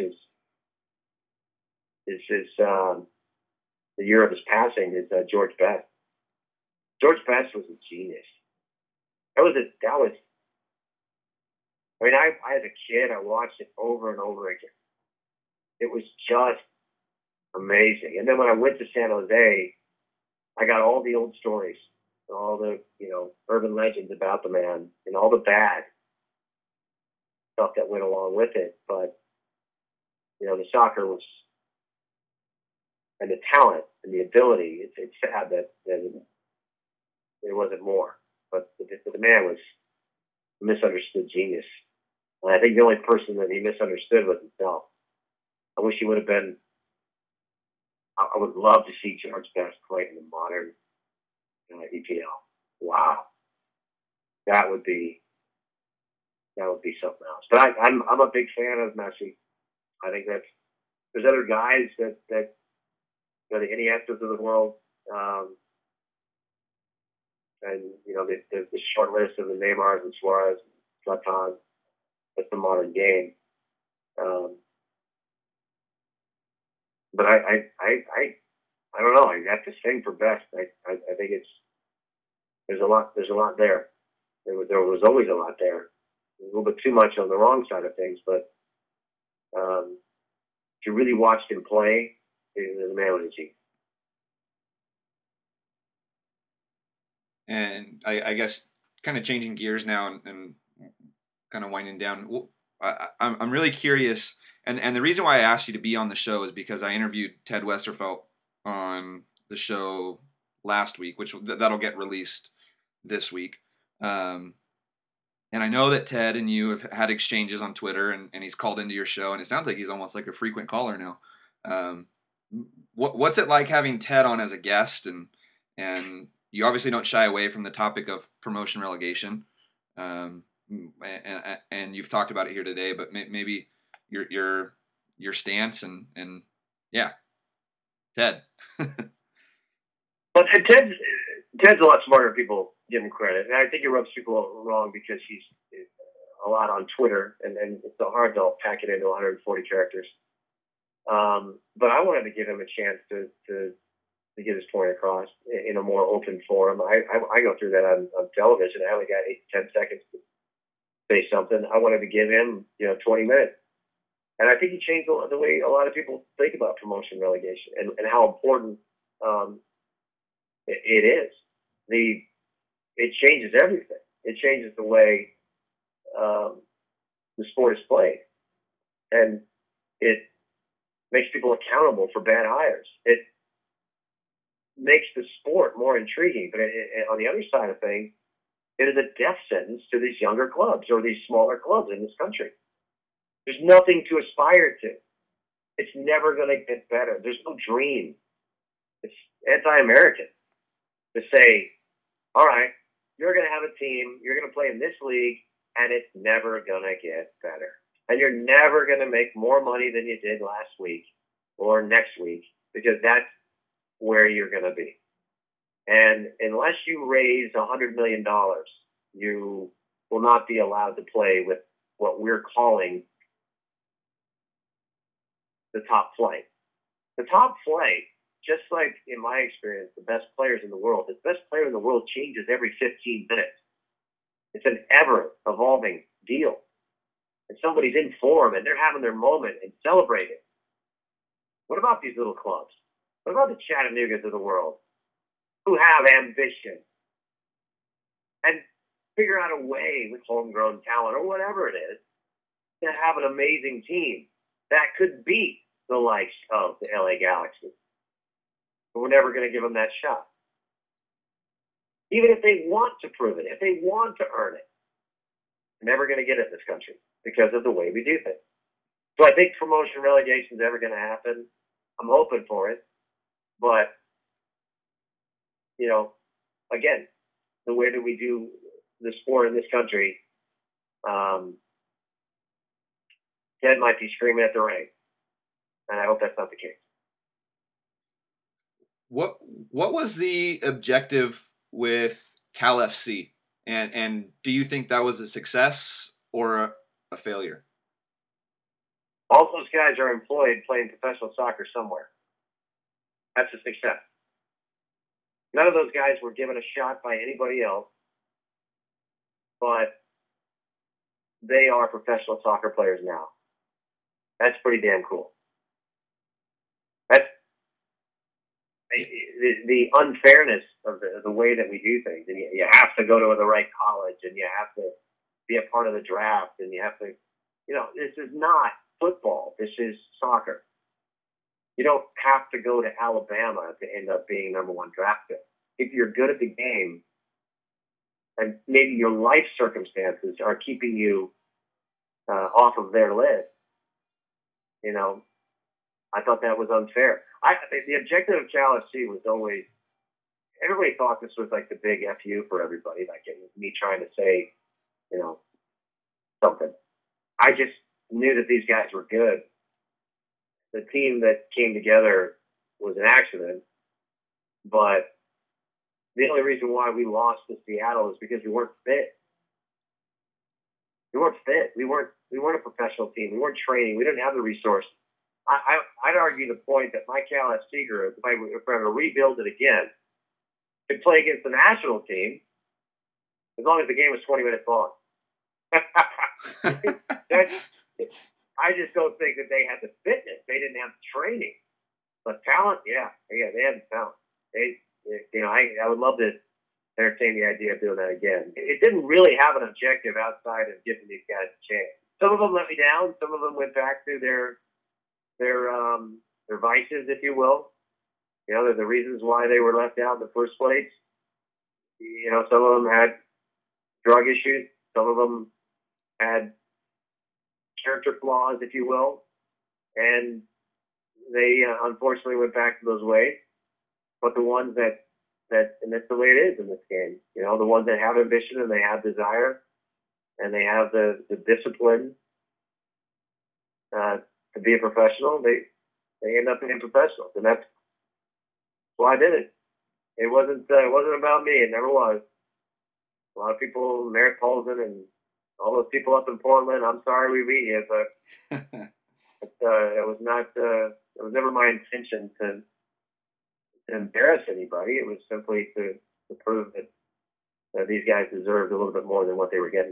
Speaker 2: the year of his passing is George Best. George Best was a genius. That was. I mean, I as a kid, I watched it over and over again. It was just amazing. And then when I went to San Jose, I got all the old stories, all the urban legends about the man, and all the bad stuff that went along with it. But the soccer was, and the talent and the ability. It's sad that there wasn't more. But the man was a misunderstood genius. And I think the only person that he misunderstood was himself. I wish he would have been. I would love to see George Best play in the modern EPL. Wow, that would be something else. But I'm a big fan of Messi. I think there's other guys that the Iniestas of the world, and the short list of the Neymars and Suarez, Zlatan. That's the modern game. But I don't know. I have to sing for Best. I think there's a lot there. There was always a lot there. A little bit too much on the wrong side of things, but if you really watched him play, the man was a genius.
Speaker 1: And I guess kind of changing gears now and kind of winding down. I'm really curious, and the reason why I asked you to be on the show is because I interviewed Ted Westerfelt on the show last week, which that'll get released this week. And I know that Ted and you have had exchanges on Twitter, and he's called into your show, and it sounds like he's almost like a frequent caller now. What's it like having Ted on as a guest, and you obviously don't shy away from the topic of promotion relegation, and you've talked about it here today, but maybe your stance and yeah, Ted.
Speaker 2: Well, Ted's a lot smarter than people give him credit, and I think he rubs people wrong because he's a lot on Twitter, and it's so hard to pack it into 140 characters. But I wanted to give him a chance to get his point across in a more open forum. I go through that on television. I only got 8 to 10 seconds to say something. I wanted to give him 20 minutes. And I think he changed the way a lot of people think about promotion relegation and how important it is. It changes everything. It changes the way the sport is played. And it makes people accountable for bad hires. It makes the sport more intriguing. But on the other side of things, It is a death sentence to these younger clubs or these smaller clubs in this country. There's nothing to aspire to. It's never going to get better. There's no dream. It's anti-American to say, all right, you're going to have a team, you're going to play in this league, and it's never going to get better. And you're never going to make more money than you did last week or next week, because that's where you're going to be. And unless you raise $100 million, you will not be allowed to play with what we're calling the top flight. The top flight, just like in my experience, the best players in the world, the best player in the world changes every 15 minutes. It's an ever-evolving deal. And somebody's in form, and they're having their moment and celebrating. What about these little clubs? What about the Chattanoogas of the world who have ambition and figure out a way with homegrown talent or whatever it is to have an amazing team that could beat the likes of the LA Galaxy? But we're never going to give them that shot. Even if they want to prove it, if they want to earn it, they're never going to get it in this country because of the way we do things. So I think promotion relegation is ever going to happen. I'm hoping for it. But, you know, again, the way that we do the sport in this country, Ted might be screaming at the rain. And I hope that's not the case.
Speaker 1: What was the objective with Cal FC? And do you think that was a success or a failure?
Speaker 2: All those guys are employed playing professional soccer somewhere. That's a success. None of those guys were given a shot by anybody else, but they are professional soccer players now. That's pretty damn cool. That's the unfairness of the way that we do things. And you have to go to the right college, and you have to be a part of the draft, and you have to, this is not football. This is soccer. You don't have to go to Alabama to end up being number one draft pick. If you're good at the game, and maybe your life circumstances are keeping you off of their list, I thought that was unfair. The objective of Cal FC was always, everybody thought this was like the big FU for everybody, like it was me trying to say, something. I just knew that these guys were good. The team that came together was an accident, but the only reason why we lost to Seattle is because we weren't fit. We weren't fit. We weren't a professional team. We weren't training. We didn't have the resources. I'd argue the point that my Cal FC group, if I were to rebuild it again, could play against the national team as long as the game was 20 minutes long. I just don't think that they had the fitness. They didn't have the training. But talent, yeah, they had the talent. I would love to entertain the idea of doing that again. It didn't really have an objective outside of giving these guys a chance. Some of them let me down. Some of them went back to their vices, if you will. They're the reasons why they were left out in the first place. Some of them had drug issues. Some of them had character flaws, if you will. And they unfortunately went back to those ways. But the ones that and that's the way it is in this game. The ones that have ambition and they have desire and they have the discipline to be a professional, they end up being professionals, and that's why I did it. It wasn't about me. It never was. A lot of people, Merritt Paulson and all those people up in Portland, I'm sorry we beat you, but it was not. It was never my intention to embarrass anybody. It was simply to prove that these guys deserved a little bit more than what they were getting.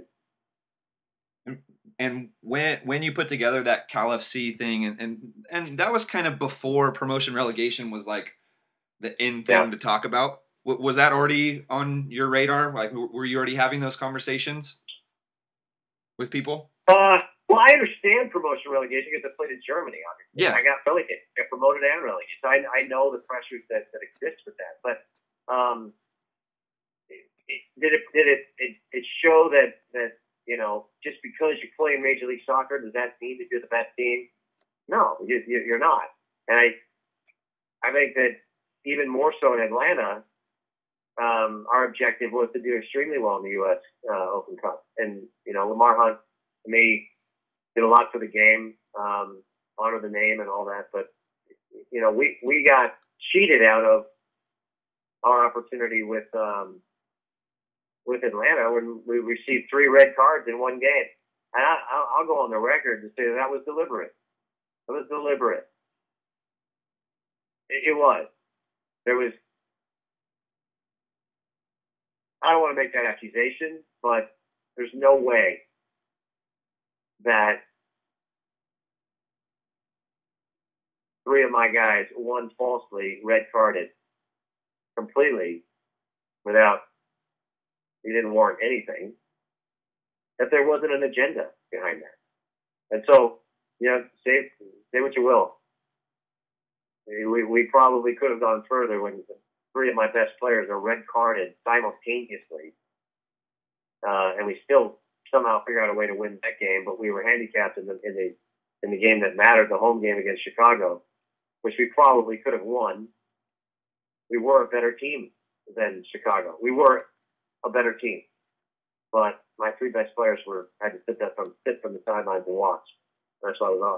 Speaker 1: And when you put together that Cal FC thing, and that was kind of before promotion relegation was like the in thing to talk about. Was that already on your radar? Like, were you already having those conversations with people?
Speaker 2: Well, I understand promotion relegation because I played in Germany, obviously.
Speaker 1: Yeah.
Speaker 2: I got relegated. I got promoted and relegated. So I know the pressures that exist with that. But Did it show that just because you play in Major League Soccer, does that mean that you're the best team? No, you're not. And I think that even more so in Atlanta, our objective was to do extremely well in the U.S. Open Cup. And Lamar Hunt, to me, did a lot for the game, honor the name and all that. But we got cheated out of our opportunity with Atlanta when we received 3 red cards in one game. And I'll go on the record to say that was deliberate. It was deliberate. It was. There was. I don't want to make that accusation, but there's no way that 3 of my guys, one falsely red carded completely without, he didn't warrant anything, that there wasn't an agenda behind that. And so, say what you will. We probably could have gone further when 3 of my best players are red carded simultaneously, and we still somehow figure out a way to win that game. But we were handicapped in the game that mattered, the home game against Chicago, which we probably could have won. We were a better team than Chicago. We were a better team, but my 3 best players had to sit from the sidelines and watch. That's why I was off.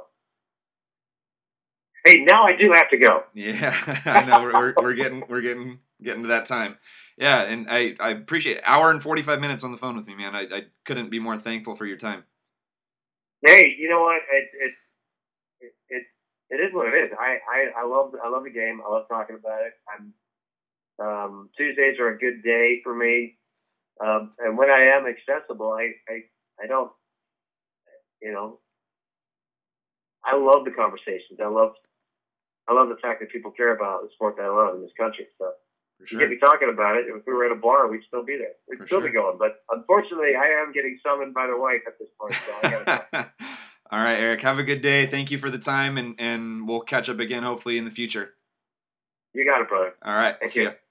Speaker 2: Hey, now I do have to go.
Speaker 1: Yeah, I know we're getting to that time. Yeah, and I appreciate it. Hour and 45 minutes on the phone with me, man. I couldn't be more thankful for your time.
Speaker 2: Hey, you know what? It is what it is. I love the game. I love talking about it. Tuesdays are a good day for me, and when I am accessible, I don't. I love the conversations. I love the fact that people care about the sport that I love in this country. So you get me talking about it. If we were at a bar, we'd still be there. We'd still be going. But unfortunately, I am getting summoned by the wife at this point. So I gotta go.
Speaker 1: All right, Eric. Have a good day. Thank you for the time, and we'll catch up again hopefully in the future.
Speaker 2: You got it, brother.
Speaker 1: All right.
Speaker 2: Thank you.